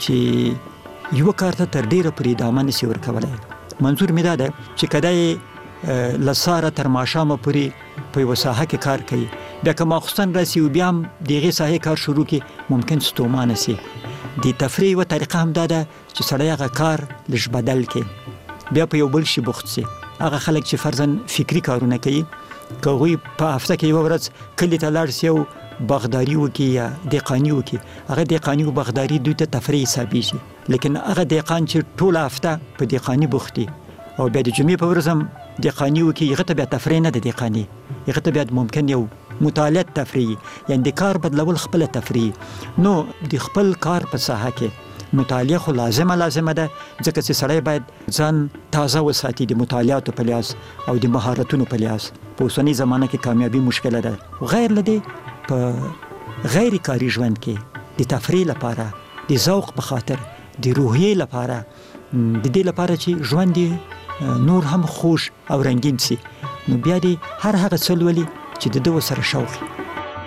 چې یو کار ته تر ډیره پورې ادامه نشي ورکولی. منظور مې دا ده چې که دی له سهاره تر ماښامه پورې په یوه ساحه کې کار کوي، بیا که ماخوستن راسي او بیا هم د هغې ساحې کار شروع کړي، ممکن ستومانه سي. د تفریح یوه طریقه هم دا ده چې سړی هغه کار لږ بدل کړي، بیا په یو بل شي بوخت سي. هغه خلک چې فرضاً فکری کارونه کوي که هغوی په هفته کې یوه ورځ کلي ته لاړ سي او باغداري وکړي یا دهقاني وکړي، هغه دهقاني او باغداري دوی ته تفریح حسابېږي. لیکن هغه دهقان چې ټوله هفته په دهقاني بوخت دي او بیا د جمعې په ورځ هم دهقاني وکړي، هغه ته بیا تفریح نه ده دهقاني، هغه ته بیا ممکن یو مطالعه تفریح، یعنی د کار بدلول خپله تفریح. نو د خپل کار په ساحه کې مطالعه خو لازمه لازمه ده، ځکه چې سړی باید ځان تازه وساتي د مطالعاتو په لحاظ او د مهارتونو په لحاظ. په اوسنۍ زمانه کې کامیابي مشکله ده. غیر له دې په غیر کاري ژوند کې د تفریح لپاره، د ذوق په خاطر، د روحیې لپاره، د دې لپاره چې ژوند نور هم خوش او رنگین سي، نو بیا دې هر هغه څه لولي چې د ده سره شوق وي.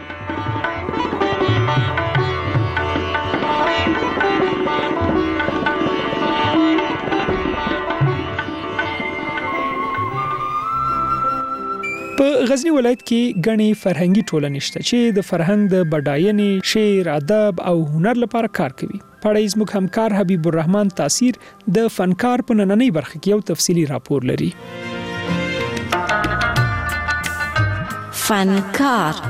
په غزنی ولایت کې غني فرهنګي ټولنې شته چې د فرهنګ د بډاینې، شعر، ادب او هنر لپاره کار کوي. پړایز مخ همکار حبیب الرحمن تاثیر د فنکار په نننۍ برخه کې یو تفصیلی راپور لري. فنکار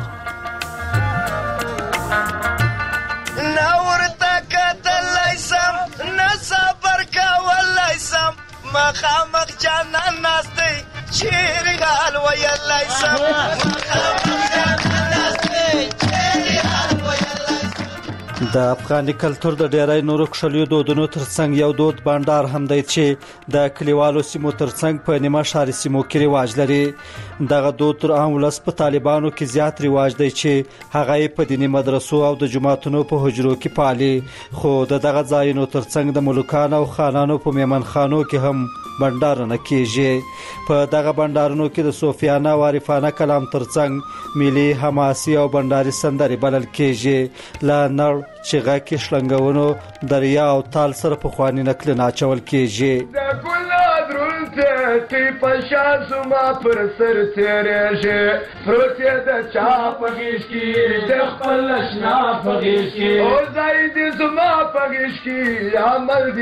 نورته کتلای سم نه صبر کولای سم مخامخ جانان ناستی چیرې حال ویلای سم مخامخ جانان ناستی چیرې حال ویلای سم. د افغاني کلتور د ډیری نورو کښلیو دودونو ترڅنګ یو دود بانډار هم دی چې د کلیوالو سیمو ترڅنګ په نیمه ښاري سیمو کې رواج لري. دغه دود تر عام ولس په طالبانو کې زیات رواج دی چې هغه یې په دیني مدرسو او د جوماتونو په حجرو کې پالي. خو د دغه ځایونو ترڅنګ د ملوکانو او خانانو په میمنخانو کې هم بانډارونه کیږي. په دغه بانډارونو کې د صوفیانه او عارفانه کلام ترڅنګ ملي حماسي او بانډاري سندرې بلل کیږي. لا نړ چې غاکي شلنګونو دریا او تال سره په خواني نکل ناچول کیږي. د ګل درونته تی پشا زما پر سر تیرېږي پروت د چا په غیږ کې د خپل اشنا په غیږ کې او ځای دې زما په غیږ کې عمل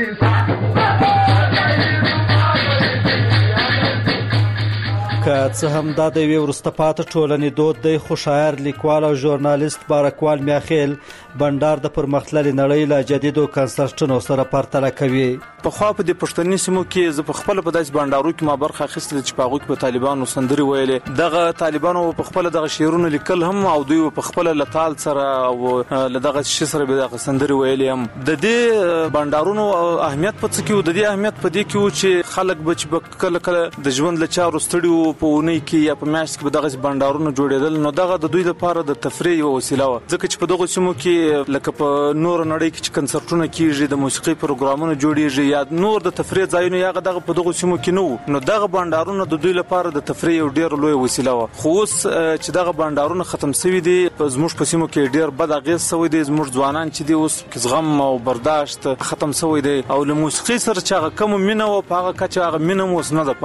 دې که څه هم دا د یوې وروسته پاتې ټولنې دود دی، خو شاعر، لیکوال او ژورنالیست بارکوال میاخیل بانډار د پرمختللې نړۍ له جدیدو کنسرټونو سره پرتله کوي. پخوا په دې پښتني سیمو کې زه په خپله په داسې بانډارو کې ما برخه اخیستله چې په هغوی کې به طالبانو سندرې ویلې. دغه طالبانو په خپله دغه شعرونه لیکل هم او دوی په خپله له تال سره او له دغه شي سره به دغه سندرې ویلې هم. د دې بانډارونو اهمیت په څه کې و؟ د دې اهمیت په دې کې و چې خلک به چې به کله کله د ژوند له چارو ستړي وو په اونۍ کې یا په میاشت کې به دغه بانډارونه جوړېدل، نو دغه د دوی لپاره د تفریح یوه وسیله وه. ځکه چې په دغو سیمو کې لکه په نورو نړۍ کې چې کنسرټونه کېږي، د موسیقۍ پروګرامونه جوړېږي یا نور د تفریح ځایونه، هغه دغه په دغو سیمو کې نه وو. نو دغه بانډارونه د دوی لپاره د تفریح یو ډېره لویه وسیله وه. خو اوس چې دغه بانډارونه ختم شوي دي، زموږ په سیمو کې ډېر بد اغېز شوی دی. زموږ ځوانان چې دي اوس زغم او برداشت ختم شوی دی او له موسیقۍ سره چې هغه کومه مینه وه په هغه کچه هغه مینه هم اوس نه ده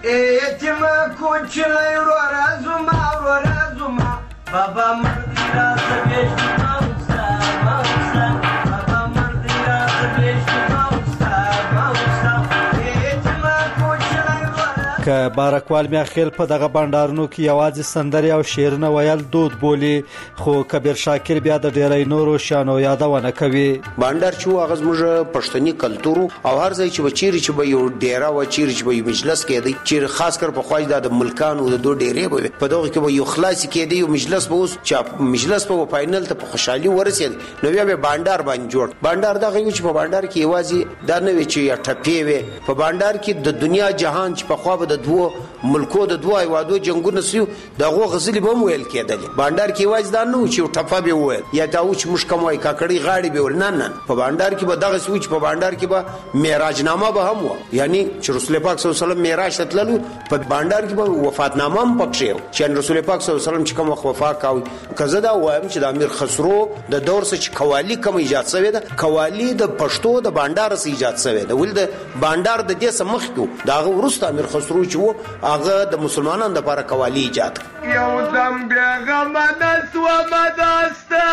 پاته. ورورا زما ورورا زما بابا مردی را سبیشتی ماوستا ماوستا بابا مردی را سبیشتی ماوستا ماوستا ایتما کوچلای ورورا. که بارکوال میاخیل په دغه بانډارونو کې یوازې سندرې او شعرونه ویل دود بولي، خو کبیر شاکر بیا د ډیری نورو شانو یادونه کوي. بانډار چې هغه زموږ پښتني کلتور او هر ځای چې بچیري چې به یو ډیرا و چیرې چې به مجلس کېدی، چې خاص کر په خواج د ملکانو د دوه ډیرې به په دغه کې به یو خلاص کېدی یو مجلس به اوس چې مجلس په فائنل ته په خوشحالي ورسېد، نو بیا به بانډار باندې جوړ. بانډار دغه یو چې په بانډار کې یوازې دا نه وي چې ټپې وي، په بانډار کې د دنیا جهان چې په خوا به د دوه ملکو د دوه هیوادو جنګونه سیو دغه غزلې به هم ویل کېدلې. بانډار کې یوازې دا نه و چې ټپه به وویل یا دا و چې موږ کوم وایي کاکړۍ غاړې به ویل، نه نه، په بانډار کې به دغسې و چې په بانډار کې به معراجنامه به هم وه، یعنی چې رسول پاک صلی الله علیه وسلم معراج ته تللو په بانډار کې به وفاتنامه هم پکښې و چې رسول پاک صلی الله علیه وسلم چې کوم وخت وفات کاوه. که زه دا وایم چې د امیر خسرو د دور څخه چې قوالي کوم ایجاد شوې ده، قوالي د پښتو د بانډار څخه ایجاد شوې ده، ولې د بانډار د دې څخه مخکې و، د هغه وروسته امیر خسرو چې و هغه د مسلمانانو لپاره قوالی ایجاد کړ. یو دم بېغمه نسومه داسته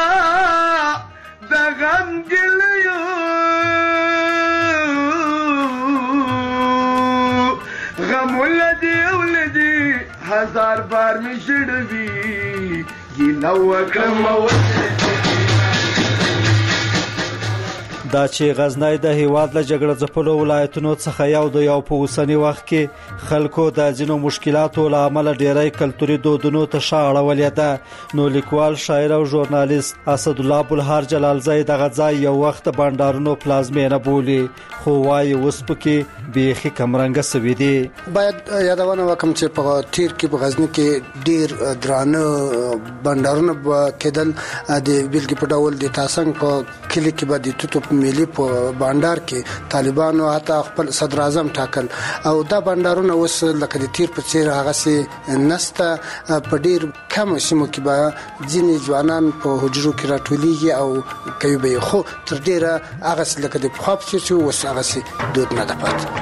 د غم ګیلیو دا چې غزنی د هیواد له جګړه ځپلو ولایتونو څخه یو د یو په اوسني وخت کې خلکو د ځینو مشکلاتو له امله ډیری کلتوري دودونو ته شا اړولې ده. نو لیکوال، شاعر او ژورنالیست اسدالله بلهار جلالزی دغه ځای یو وخت بانډارونو پلازمینه بولي، خو وایي اوس پکې بیخي کمرنګه سوي دي. باید یادونه وکم چې په تیر کې په غزنی کې ډیر درانه بانډارونه کېدل. د بیلګې په ډول د تاسنګ په کلی کې به د توتو ملي په بانډار کې طالبانو حتی خپل صدر اعظم ټاکل، او دا بانډارونه اوس لکه د تیر په څیر هغه سي نسته. په ډیر کم سیمو کې به ځینې ځوانان په حجرو کې راټولېږي او کوي به، خو تر ډیره هغه لکه د پخوا په څیر چې اوس هغه سي دود نه ده پاتې.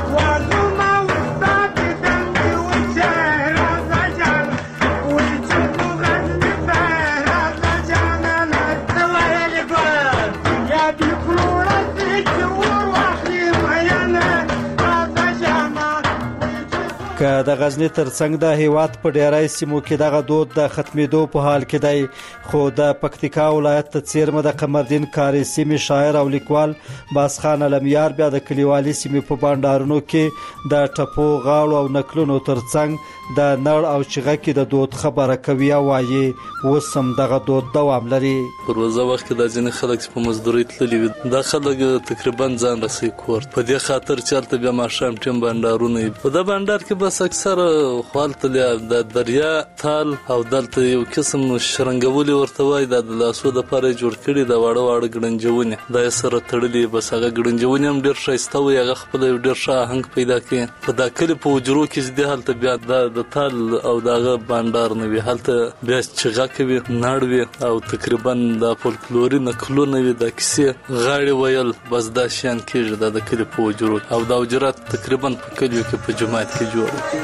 که د غزنی ترڅنګ د هیواد په ډیری سیمو کې دغه دود د ختمېدو په حال کې دی، خو د پکتیکا ولایت ته څیرمه د قمردین کاری سیمې شاعر او لیکوال باسخان علمیار بیا د کلیوالي سیمې په بانډارونو کې د ټپو، غاړو او نکلونو ترڅنګ د نړ او چغه کې د دود خبره کوي او وایي اوس هم دغه دود دوام لري. په روزه وخت کې د ځینې خلک په مزدوري تللي وي، دا خلک تقریبا ځان رسي کور په دې خاطر چې هلته بیا ماښام ټیم بانډارونه وي. په دا بانډار کې بس اکثر خوالته د دریا تال او دلته یو قسم شرنګولي ورته وایي، دا د لاسو دپاره یې جوړ کړي د واړه واړه ګړنجونې، دا یې سره تړلي. بس هغه ګړنجونې هم ډېر ښایسته وي، هغه خپله یو ډېر ښه آهنګ پیدا کوي. په دا کلي په حجرو کې چې دی هلته بیا دا د تال او د هغه بانډار نه وي، هلته بیا چغه کوي، نړ وي او تقریبا دا فولکلوري نکلونه وي، دا کیسې غاړې ویل، بس دا شیان کېږي دا د کلي په حجرو کې. او دا حجرات تقریبا په کلیو کې په جومات کې جوړ.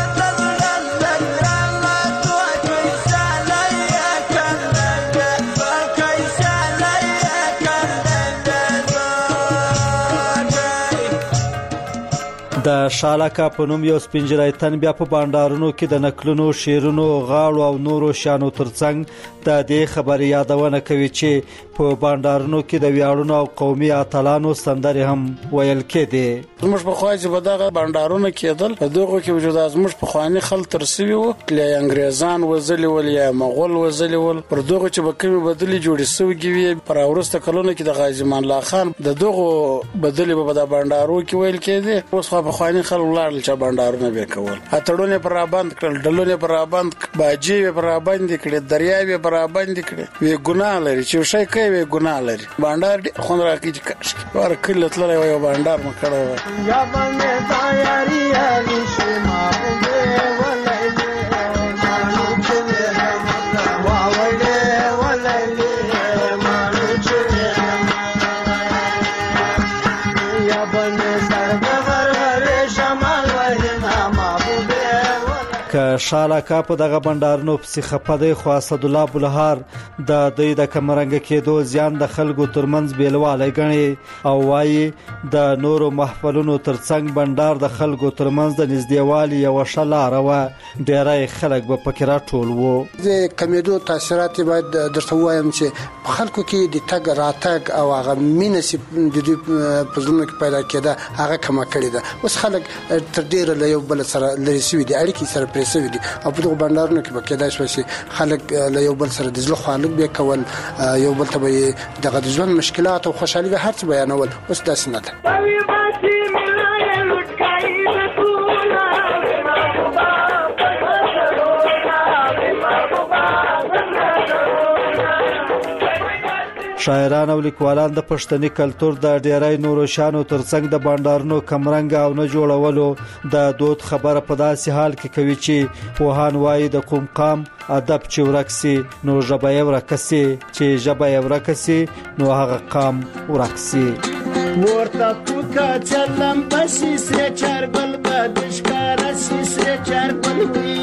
د شالکا په نوم یو سپینجری تن بیا په بانډارونو کې د نکلونو، شیرونو، غاړو او نورو شیانو ترڅنګ د دې خبرې یادونه کوي چې په بانډارونو کې د ویاړونو او قومي اتلانو سندرې هم ویل کېدې. زموږ په خوا چې به دغه بانډارونه کېدل، په دغو کې وجود زموږ پخواني خلک تر سوي وو، یا انګریزان وځلي ول یا مغول وځلي ول، پر دغو چې به کومې بدلې جوړې سوي وي. پر وروسته کلونو کې د غازي امان الله خان د دغو بدلې به د بانډارو کې ویل کېدې. اوس خو پخواني خلک ولاړل چې بانډارونه به کول، اتړونه پر رابند کړل، ډلونه پر رابند، باجی پر رابند کړي، دریاوي پر رابند کړي. وی ګناه لري چې شي کوي، وی ګناه لري. بانډار خون راکې چې کښ ور کله تللی وي بانډار مکړه یا باندې تیاری علي شما به ولایله مانو چې واوله ولایله مانو چې یا باندې سرګور ور شمال وهنا محبوب. که شالکا په دغه بانډارونو پسې خپه دی، خو اسدالله بلهار د دوی د کمرنګه کېدو زیان د خلکو ترمنځ بیلوالی ګڼي او وایي د نورو محفلونو ترڅنګ بانډار د خلکو ترمنځ د نږدېوالي یوه ښه لاره وه. ډیری خلک به پکې راټول وو. د کمیدو تاثیرات باید درته ووایم چې په خلکو کې د تګ راتګ او هغه مینه چې د دوی په زړونو کې پیدا کېده هغه کمه کړې ده. اوس خلک تر ډېره له یو بل سره لرې سوي دي، اړیکې سره پرې سوي دي، او په دغو بانډارونو کې به کېدای شوه چې خلک له یو بل سره د زړه خواله به کول، یو بل ته به دغه د ژوند مشکلات او خوشحالي به هر څه بیانول. اوس داسې نه ده. شاعران او لیکوالان د پښتني کلتور د ډیری نورو شانو ترڅنګ د بانډارونو کمرنګ او نه جوړولو د دود خبره په داسې حال کې کوي چې پوهان وایي د کوم قام ادب چې ورک سي نو ژبه یې ورکه سي، چې ژبه یې ورکه سي نو هغه قام ورک سي. ورته پوکا چلم پسې سره چربل بدشکار سي سره چربل وي.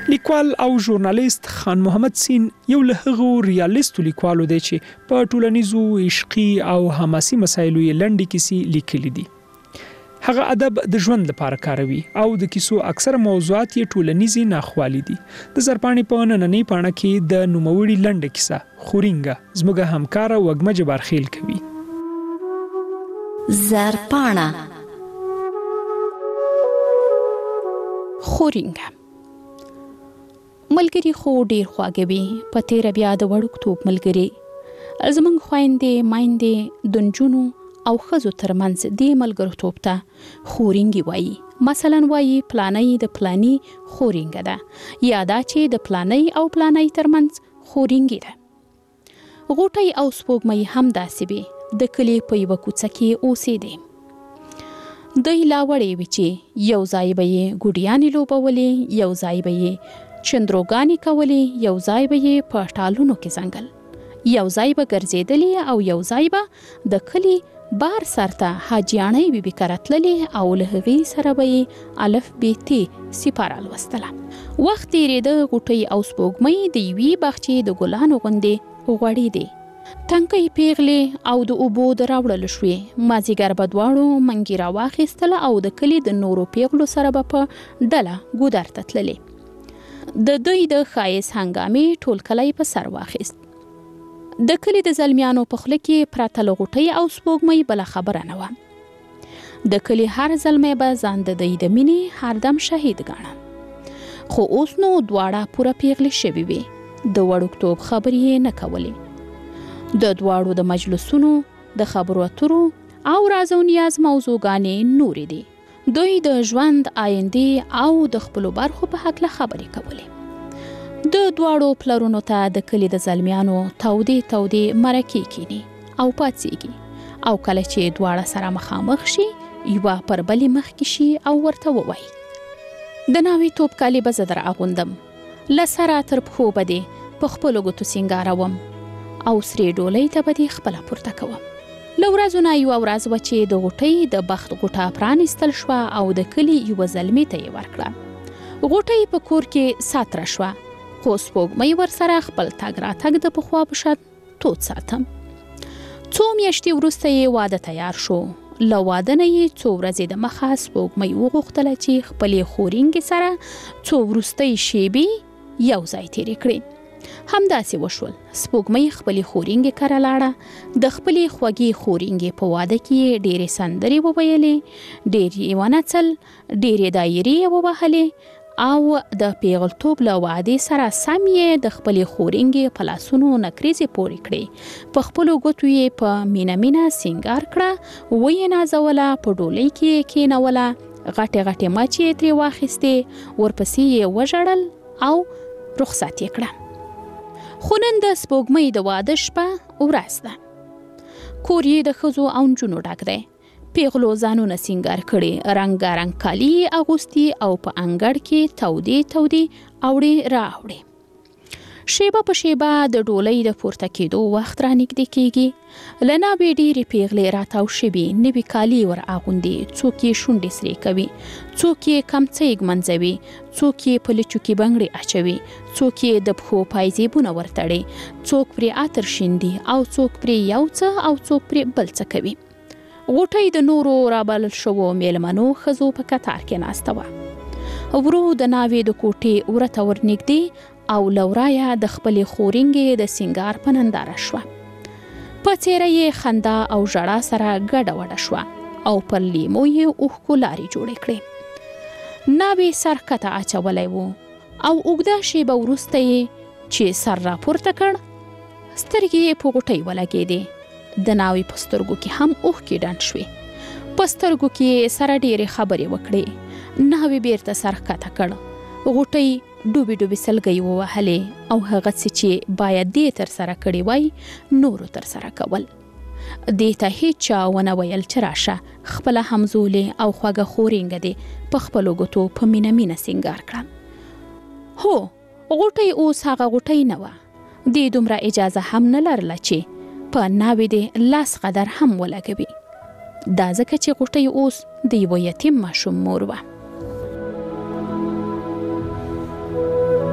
لیکوال او ژورنالیست خان محمد سین یو له هغو ریالیستو لیکوالو دی چې په ټولنیزو عشقي او حماسي مسایلو یې لنډې کیسې لیکلي دي. هغه ادب د ژوند لپاره کاروي او د کیسو اکثره موضوعات یې ټولنیزي ناخوالي دي. د زرپاڼې په نننۍ پاڼه کې د نوموړي لنډه کیسه خورینګه زموږ همکاره وږمه جبارخیل کوي. زرپاڼه خورینګه ملګری خو ډیر خواږه وي، په تیره بیا د وړوکتوب ملګری. زموږ خویندې میندې د نجونو او ښځو ترمنځ دې ملګرتوب ته خورینګي وایي. مثلا وایي پلانۍ د پلاني خورینګه ده، یا دا چې د پلانۍ او پلانۍ ترمنځ خورینګي ده. غوټۍ او سپوږمۍ هم داسې وي، د کلي په یوه کوڅه کې اوسېدې. دوی لا وړې وي چې یو ځای به یې ګوډیانې لوبولې، یو ځای به یې چندروګانې کولې، یو ځای به یې په ټالونو کې ځنګل، یو ځای به ګرځېدلې او یو ځای به د کلي بار سرته حاجیانۍ بیبي کره تللې او له هغې سره به یې الف ب ت سپاره لوستله. وخت تېرېده، غوټۍ او سپوږمۍ د یوې باغچې د ګلانو غوندې غوړېدې. تنکۍ پیغلې او د اوبو د راوړلو شوې. مازیګر به دواړو منګي راواخیستله او د کلي د نورو پیغلو سره به په ډله ګودر ته تللې. د دوی د ښایست هنګامې ټول کلی په سر واخیست. د کلي د زلمیانو په خوله کې پرته له غوټۍ او سپوږمۍ بله خبره نه وه. د کلي هر زلمی به ځان د دوی د مینې هردم شهید ګاڼه. خو اوس نو دواړه پوره پیغلې شوې وې، د وړوکتوب خبرې یې نه کولې. د دواړو د مجلسونو د خبرو اترو او راز او نیاز موضوعګانې نورې دي. دوی د ژوند آیندې او د خپلو برخو په هکله خبرې کولې. د دواړو پلرونو ته د کلي د زلمیانو تودې تودې مرکې کینی او پاڅېږي، او کله چې دواړه سره مخامخ شي یوه پر بلې مخکې شي او ورته ووایي: د ناوې توپ کالي به زه در اغوندم، له سره تر پښو به دې په خپلو ګوتو سینګاروم او سرې ډولۍ ته به دې خپله پورته کوم. له ورځو نه یوه ورځ وه چې د غوټۍ د بخت غوټه پرانیستل شوه او د کلي یوه زلمې ته یې ورکړه. غوټۍ په کور کې ساتره شوه، خو سپوږمۍ ورسره خپل تګ راتګ د پخوا په شان تود ساتم. څو میاشتې وروسته یې واده تیار شو. له واده نه یې څو ورځې د مخه سپوږمۍ وغوښتله چې خپلې خورینګې سره څو وروستۍ شېبې یو ځای تېرې کړي. همداسې وشول. سپوږمۍ خپلې خورینګې کره لاړه. د خپلې خوږې خورینګې په واده کې یې ډېرې سندرې وویلې، ډېر یې ونڅل، ډېرې دایرې یې ووهلې او د پیغلتوب له وعدې سره سم یې د خپلې خورینګې په لاسونو نکریزې پورې کړې. په خپلو ګوتو یې په مینه مینه سینګار کړه، ویې نازوله، په ډولۍ کې یې کېنوله، غټې غټې مچې یې ترې واخیستې، ورپسې یې وژړل او رخصت یې کړه. خو نن د سپوږمۍ د واده شپه ورځ ده. کور یې د ښځو او نجونو ډک دی. پیغلو ځانونه سینګار کړي، رنګارنګ کالي یې اغوستي او په انګړ کې تودې تودې اوړې راوړې. شیبه په شیبه د ډولۍ د پورته کېدو وخت را نږدې کېږي. له ناوې ډېرې پیغلې راتاو شوي، نوي کالي ور اغوندي، څوک یې شونډې سرې کوي، څوک یې کمڅۍ ږمنځوي، څوک یې په لچو کې بنګړې اچوي، څوک یې د پښو پایزیبونه ورتړي، څوک پرې عطر شیندي او څوک پرې یو څه او څوک پرې بل څه کوي. غوټۍ د نورو رابلل شوو میلمنو ښځو په کتار کې ناسته وه. ورو د ناوې د کوټې ورته ورنږدې او له ورایه د خپلې خورینګې د سینګار په ننداره شوه. په څېره یې خندا او ژړا سره ګډه وډه شوه او پر لیمو یې اوښکو لارې جوړې کړې. ناوې سر ښکته اچولی و او اوږده شیبه وروسته یې چې سر راپورته کړ، سترګې یې په غوټۍ ولګېدې. د ناوې په سترګو کې هم اوښکې ډنډ شوې. په سترګو کې سره ډېرې خبرې وکړې. ناوې بیرته سر ښکته کړ. غوټۍ ډوبې ډوبې سلګۍ ووهلې او هغه څه چې باید دې تر سره کړي وای نورو تر سره کول. دې ته هیچا ونه ویل چې راشه خپله همزولې او خوږه خورینګه دې په خپلو ګوتو په مینه مینه سینګار کړه. هو، غوټۍ اوس هغه غوټۍ نه وه. دې دومره اجازه هم نه لرله چې په ناوې دې لاس قدر هم ولګوي. دا ځکه چې غوټۍ اوس د یوه یتیم ماشوم مور وه.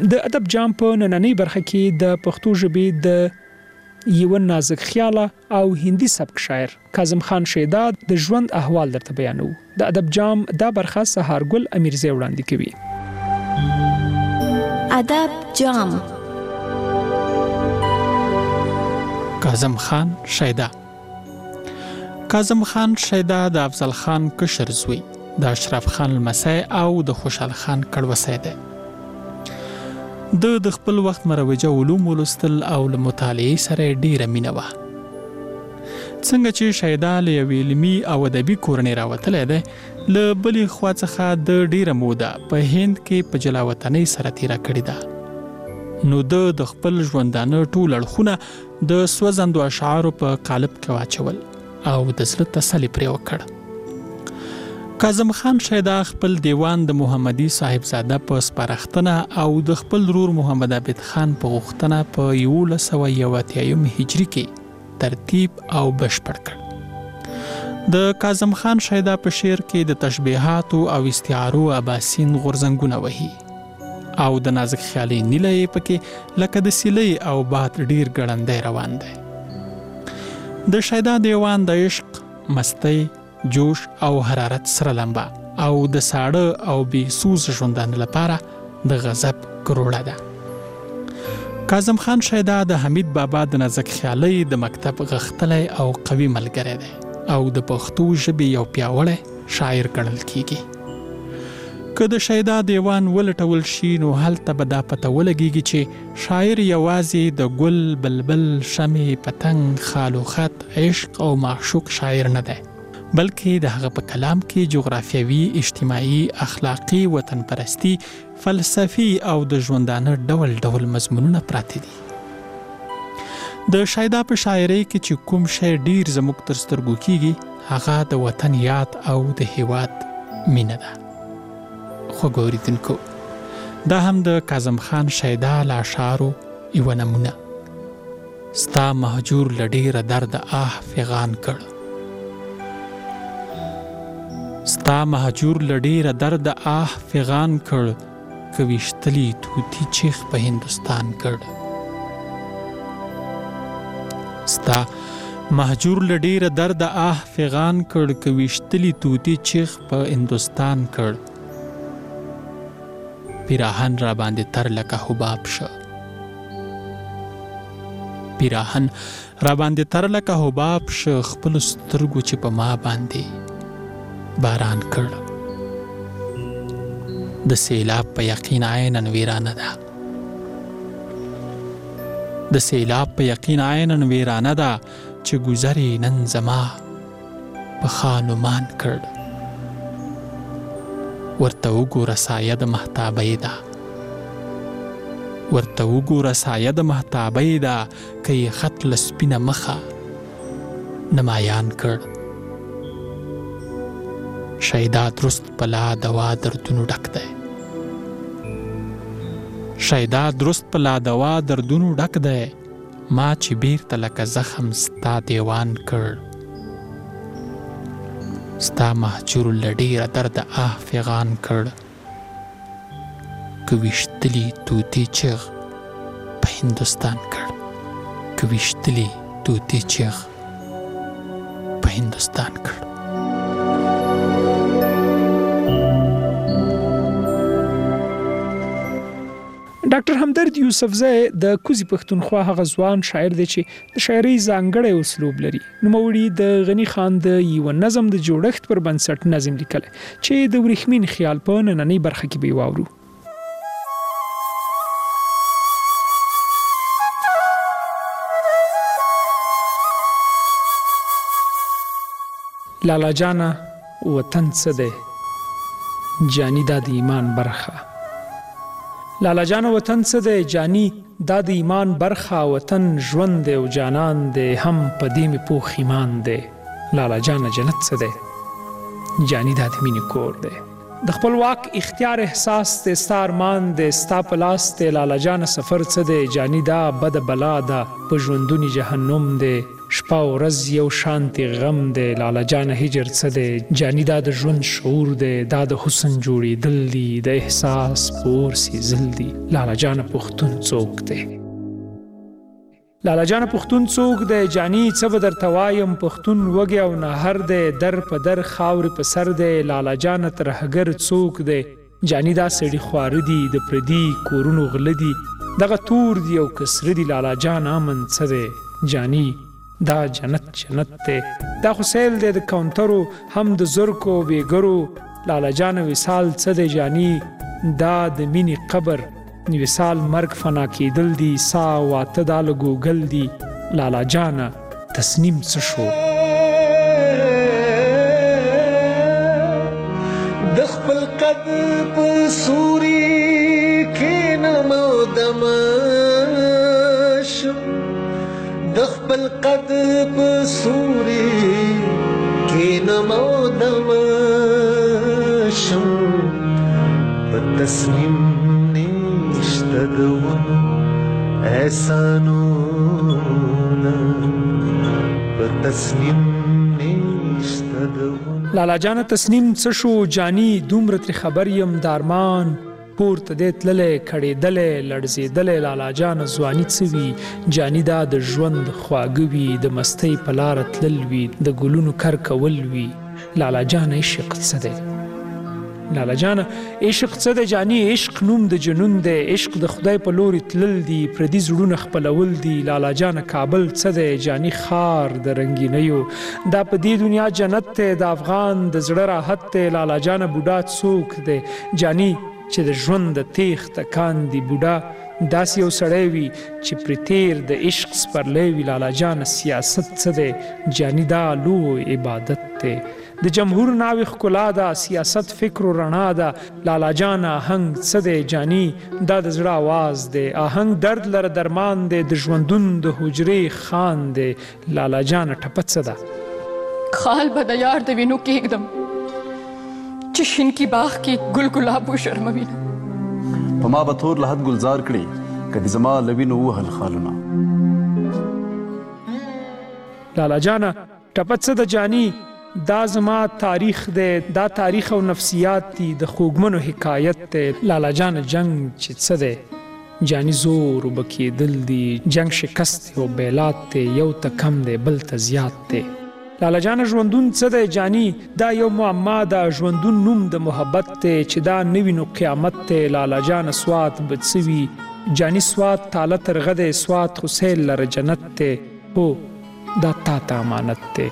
د ادب جام په نننۍ برخه کې د پښتو ژبې د یو نازک خیاله او هندي سبک شاعر کاظم خان شیدا د ژوند احوال درته بیانو. د ادب جام دا برخه سهارګل امیرزی وړاندې کوي. ادب جام کاظم خان شیدا. کاظم خان شیدا د افضل خان کشر زوی، د اشرف خان لمسی او د خوشحال خان کړوسی دی. د د خپل وخت مروجه علوم ولوستل او له مطالعې سره ډیره مینه وه. څنګه چې شیدا له یوې علمي او ادبي کورنۍ راوتلی دی، له بلې خوا څخه د ډیره موده په هند کې په جلاوطنۍ سره تیره کړې ده. نو د د خپل ژوندانه ټول اړخونه د سوځندو اشعارو په قالب کې واچول او د زړه تسلي پرې وکړ. کاظم خان شیدا خپل دیوان د محمدي صاحبزاده په سپارښتنه او د خپل ورور محمد عابد خان په غوښتنه په یولس سوه یو اتیایم هجري کې ترتیب او بشپړ کړ. د کاظم خان شیدا په شعر کې د تشبیهاتو او استعارو اباسین غورځنګونه وهي او د نازک خیالي نیله یې پکې لکه د سیلۍ او باد ډیر ګړندی روان دی. د شیدا دیوان د عشق، مستی، جوش او حرارت سره لمبا او د ساړه او بې سوز ژوندانه لپاره د غضب کروړه ده. کاظم خان شیدا د حمید بابا د نازک خیالۍ د مکتب غښتلی او قوي ملګری دی او د پښتو ژبې یو پیاوړی شاعر ګڼل کیږي. که د شیدا دیوان ولټول شي نو هلته به دا پته ولګیږي چې شاعر یوازې د ګل، بلبل، شمع، پتنګ، خال و خط، عشق او معشوق شاعر نه دی، بلکې د هغه په کلام کې جغرافیوي، اجتماعي، اخلاقی، وطن پرستی، فلسفي او د ژوندانه ډول ډول مضمونونه پراته دي. د شیدا په شاعرۍ کې چې کوم شی ډیر زموږ تر سترګو کیږي هغه د وطن یاد او د هیواد مینه ده. خو ګوریدونکو، دا هم د کاظم خان شیدا له اشعارو یوه نمونه. ستا مهجور له ډیره درده آه فغان کړ، ستا مهجور له ډیره درده آه فغان کړ، که ویشتلی توتی چیخ په هندوستان کړ. ستا مهجور له ډیره درده آه فغان کړ، که ویشتلی توتی چیخ په هندوستان کړ. پیراهن را باندې تر لکه حباب شه، پیراهن را باندې تر لکه حباب شه، خپل سترګو چې په ما باندې باران کړ. د سیلاب په یقین عیناً ویرانه ده، د سیلاب په یقین عیناً ویرانه ده، چې گذری نن زما په خانمان کړ. ورته وګوره سایه د مهتابۍ ده، ورته وګوره سایه د مهتابۍ ده، که یې خط له سپینه مخه نمایان کړ. شیدا درست پلا دوا دردونو ډک دی، شیدا درست پلا دوا دردونو ډک دی، ما چې بیرته لکه زخم ستا دیوان کړ. ستا مهجور له ډیره درده آه فغان کړ، که ویشتلی توتی چیغ په هندوستان کړ، که ویشتلی توتی چیغ په هندوستان کړ. ډاکټر همدرد یوسفزی د کوزي پښتونخوا هغه ځوان شاعر دی چې د شاعرۍ ځانګړی اسلوب لري. نوموړي د غني خان د یو نظم د جوړښت پر بنسټ نظم لیکلی چې د ورېښمین خیال په نننۍ برخه کې به واورو. لالا جانا وطن څه دی، جانی دا د ایمان برخه. لالا جان وطن څه دی جانی دا د ایمان برخه، وطن ژوند دی او جانان دی هم په دې مې پوخ ایمان دی. لالا جان جنت څه دی، جانی دا د مینې کور دی. د خپلواک اختیار احساس دی، ستا ارمان دی، ستا په لاس دی. لالا جان سفر څه دی، جانی دا بد بلا ده، په ژوندونی جهنم دی. شپه او ورځ یو شانتي غم دی لالا جان هجر څه دی جاني دا د ژوند شعور دی دا د حسن جوړېدل دي د احساس پور سیزل دي لالا جان پښتون څوک دی لالا جان پښتون څوک دی جاني څه به درته وایم پښتون وږی او نهر دی در په در خاورې په سر دی لالا جان ترهګر څوک دی جاني دا سړي خواره دي د پردي کورونو غله دي دغه تور دي او کسره دي لالا جان امن څه دی جاني دا جنت جنت دی دا خو سیل دی د کاونټرو هم د زرکو بېګرو لالا جان وصال څه دی جاني دا د مینې قبر وصال مرګ فنا کېدل دي سا واته دا له ګوګل دي لالا جانه تسنیم څه شو د خپل قد په سوري کینم او دمشم د خپل قد په سوري کینم او دمشم په تسنیم نشته د ونو احسانونه په تسنیم نشته د ونو لالا جان تسنیم څه شو جاني دومره ترې خبر یم دارمان پورته دی تللی کړېدلی لړزېدلی لالا جان ځواني څه وي جاني دا د ژوند خواږه وي د مستۍ په لاره تلل وي د ګلونو کر کول وي لالا جان عشق څه دی لالا جان عشق څه دی جاني عشق نوم د جنون دی عشق د خدای په لوري تلل دي پردي زړونه خپلول دي لالا جان کابل څه دی جاني ښار د رنګینیو دا په دې دنیا جنت دی د افغان د زړه راحت دی لالا جان بوډا څوک دی جاني چې د ژوند د تیغ تکان دي بوډا داسې یو سړی وي چې پرې تیر د عشق سپرلی وي لالا جان سیاست څه دی جاني دا لوی عبادت دی د جمهور ناوې ښکلا ده سیاست فکر و رڼا ده لالا جان آهنګ څه دی جاني دا د زړه آواز دی آهنګ درد لره درمان دی د ژوندون د حجرې خان دی لالا جان ټپه څه ده خال به د یار د وینو کېږدم چې شینکي باغ کې ګل ګلاب وشرموینه په ما به تور لحد ګلزار کړي که د زما له وینو ووهل خالونه لالا جانه ټپه څه ده جاني دا زما تاریخ دی دا تاریخ او نفسیات دي د خوږمنو حکایت دی لالا جان جنگ چې څه دی جاني زور وبه کېدل دي جنگ شکست دی او بیلات دی یو ته کم دی بل ته زیات دی لالا جان ژوندون څه دی جاني دا یو معما ده ژوندون نوم د محبت دی چې دا نوي نو قیامت دی لالا جان سوات به څه وي جاني سوات تاله ترغه دی سوات خو سیل لره جنت دی هو دا تا ته امانت دی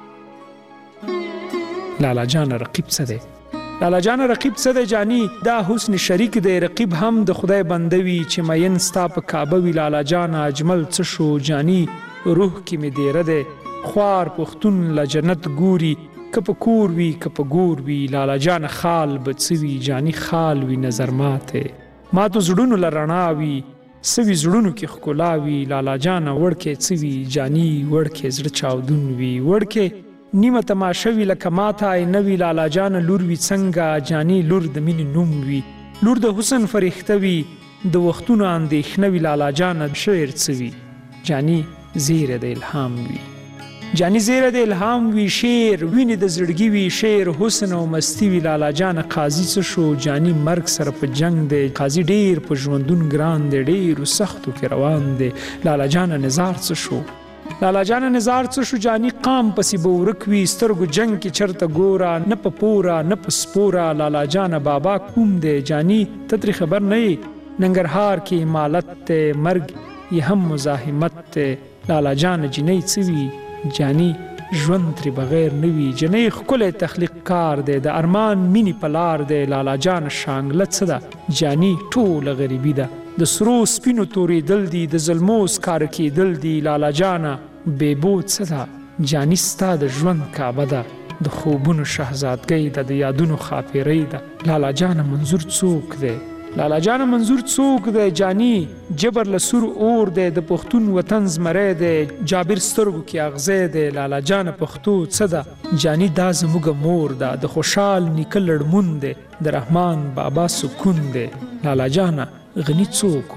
لالا جان رقیب څه دی لالا جان رقیب څه دی جاني دا حسن شریک دی رقیب هم د خدای بنده وي چې مین ستا په کعبه وي لالا جان اجمل څه شو جاني روح کې مې دیره دی خوار پښتون له جنت ګوري که په کور وي که په ګور وي لالا جان خال به څه وي جاني خال وي نظر ماته ماتو زړونو له رڼا وي څه وي زړونو کې ښکلا وي لالا جانه وړکې څه وي جاني وړکې زړه چاودون وي وړکې نیمه تماشه وي لکه ماته آینه وي لالا جانه لور وي څنګه جاني لور د مینې نوم وي لور د حسن فرښته وي د وختونو اندېښنه وي لالا جانه شعر څه وي جاني زیره د الهام وي جاني زیره د الهام وي شعر وینې د زړګي وي شعر حسن او مستی وي لالا جانه قاضي څه شو جاني مرګ سره په جنگ دی قاضي ډیر په ژوندون ګران دی ډیرو سختو کې روان دی لالا جانه نظار څه شو لالا جانه نظار څه شو جاني قام پسې به ورک وي سترګو جنگ کې چرته ګوره نه په پوره نه په سپوره لالا جانه بابا کوم دی جاني ته ترې خبر نه یې ننګرهار کې امالت دی مرګ یې هم مزاحمت دی لالا جانه جنۍ څه وي جاني ژوند ترې بغیر نه وي جنۍ ښکلی تخلیق کار دی د ارمان مینې په لار دی لالا جانه شانګله څه ده جاني ټوله غریبي ده د سرو سپینو تورېدل دي د ظلمو سکاره کېدل دي لالا جانه بېبو څه ده جاني ستا د ژوند کعبه ده د خوبونو شهزادګۍ ده د یادونو خاپیرۍ ده لالا جانه منظور څوک دی لالا جانه منظور څوک دی جاني جبر له سور اور دی د پښتون وطن زمری دی جابر سترګو کې اغزی دی لالا جانه پښتو څه ده جاني دا زموږه مور ده د خوشحال نیکه لړمون دی د رحمان بابا سکون دی لالا جانه غني څوک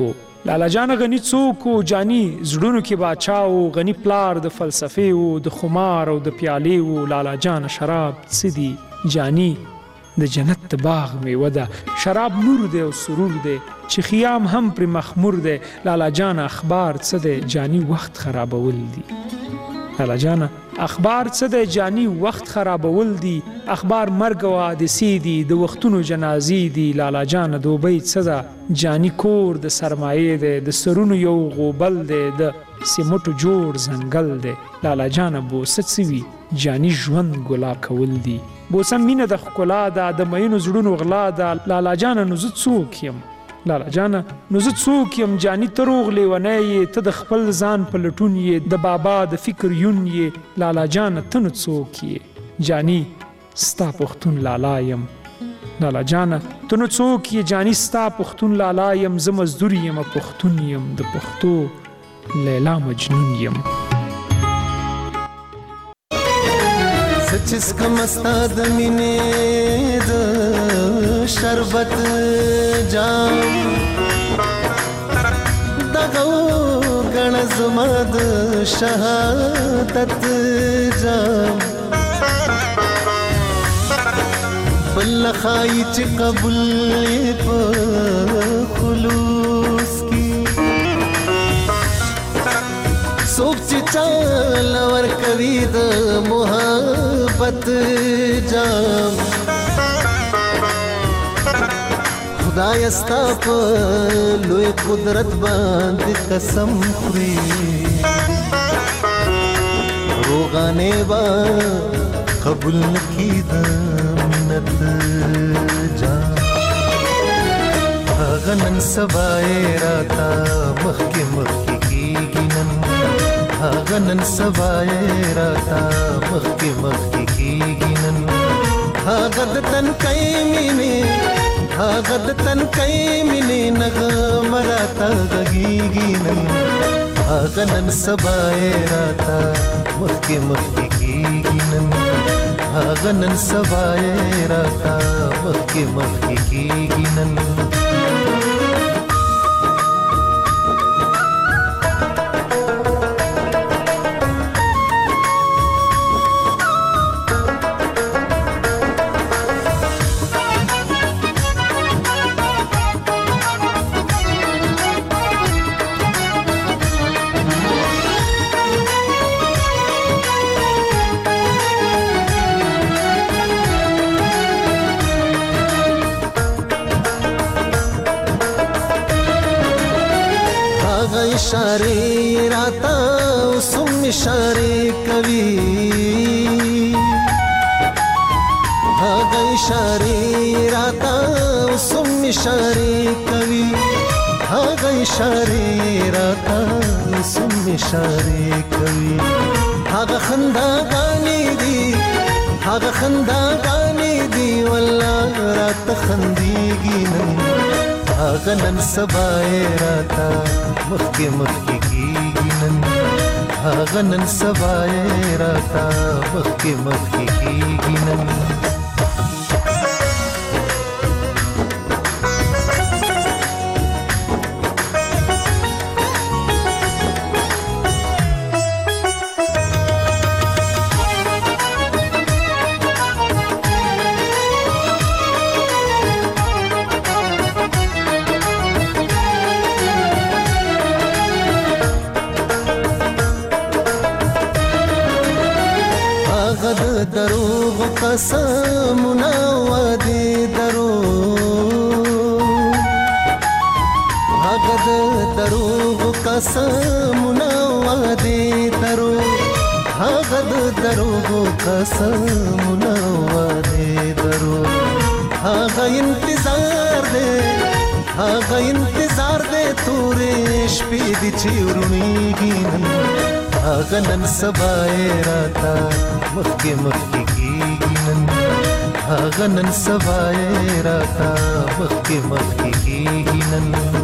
لالا جان غنی څوک و جاني زړونو کې باچا و غنی پلار د فلسفې و د خمار او د پیالې و لالا جان شراب څه دي جاني د جنت د باغ میوه ده شراب نور دی او سرور دی چې خیام هم پر مخمور دی لالا جان اخبار څه دی جاني وخت خرابول دي لالا جان اخبار څه دی جاني وخت خرابول دي اخبار مرګ او حادثې دي د وختونو جنازې دي لالا جان دوبۍ څه ده جاني کور د سرمایې دی د سرونو یو غوبل دی د سیمټو جوړ ځنګل دی لالا جان بوسه څه وي جاني ژوند ګلاب کول دي بوسه مینه د ښکلا ده د مینو زړونو غلا ده لالا جان نو زه څوک یم لالا جان نو زه څوک یم جاني ته روغ لیونی یې ته د خپل ځان په لټون یې د بابا د فکر یون یې لالا جان ته نو څوک یې جاني ستا پښتون لالا یم لالا جان ته نو څوک یې جاني ستا پښتون لالا یم زه مزدور یم پښتون یم د پښتو لیلا مجنون یم سچس کم استاد مینې د شربت جام دغه غن زما د شهادت جام بل خای چې قبول په خلوص کی سوک چې چال ور کوي د محبت جام خدای ستا په لوی قدرت باندې قسم خوري روغانه با قبول نکی د منت جام هغه نن سبا راتا مخکې مخکې کیږي نن هغه نن سبا راتا مخکې مخکې کیږي نن هغه د تنکۍ مینې هغه د تنکۍ مینې نغمه راته غږیږي نن هغه نن سبا راته مخکې مخکې کیږي نن هغه نن سبا راته مخکې مخکې کیږي نن इशारे राता सुम इशारे कवि हाँ इशारे राता सुम इशारे कवि हाँ इशारे राता सुम इशारे कवि हाँ खंदा गानी दी हाँ खंदा गानी दी वल्लाह रात खंदीगी नहीं هغه نن سبا راتا مخکې مخکې کیږي نن هغه نن سبا راتا مخکې مخکې کیږي نن دروغ قسمنا وادي دروغ هغه دروغ قسمنا وادي دروغ هغه دروغ قسمنا وادي دروغ هغه انتظار دے هغه انتظار دے تورې شپې دي چې ورونیږي هغه نن سبا راتا مخکې مخکې کیږي نن هغه نن سبا راتا مخکې مخکې کیږي نن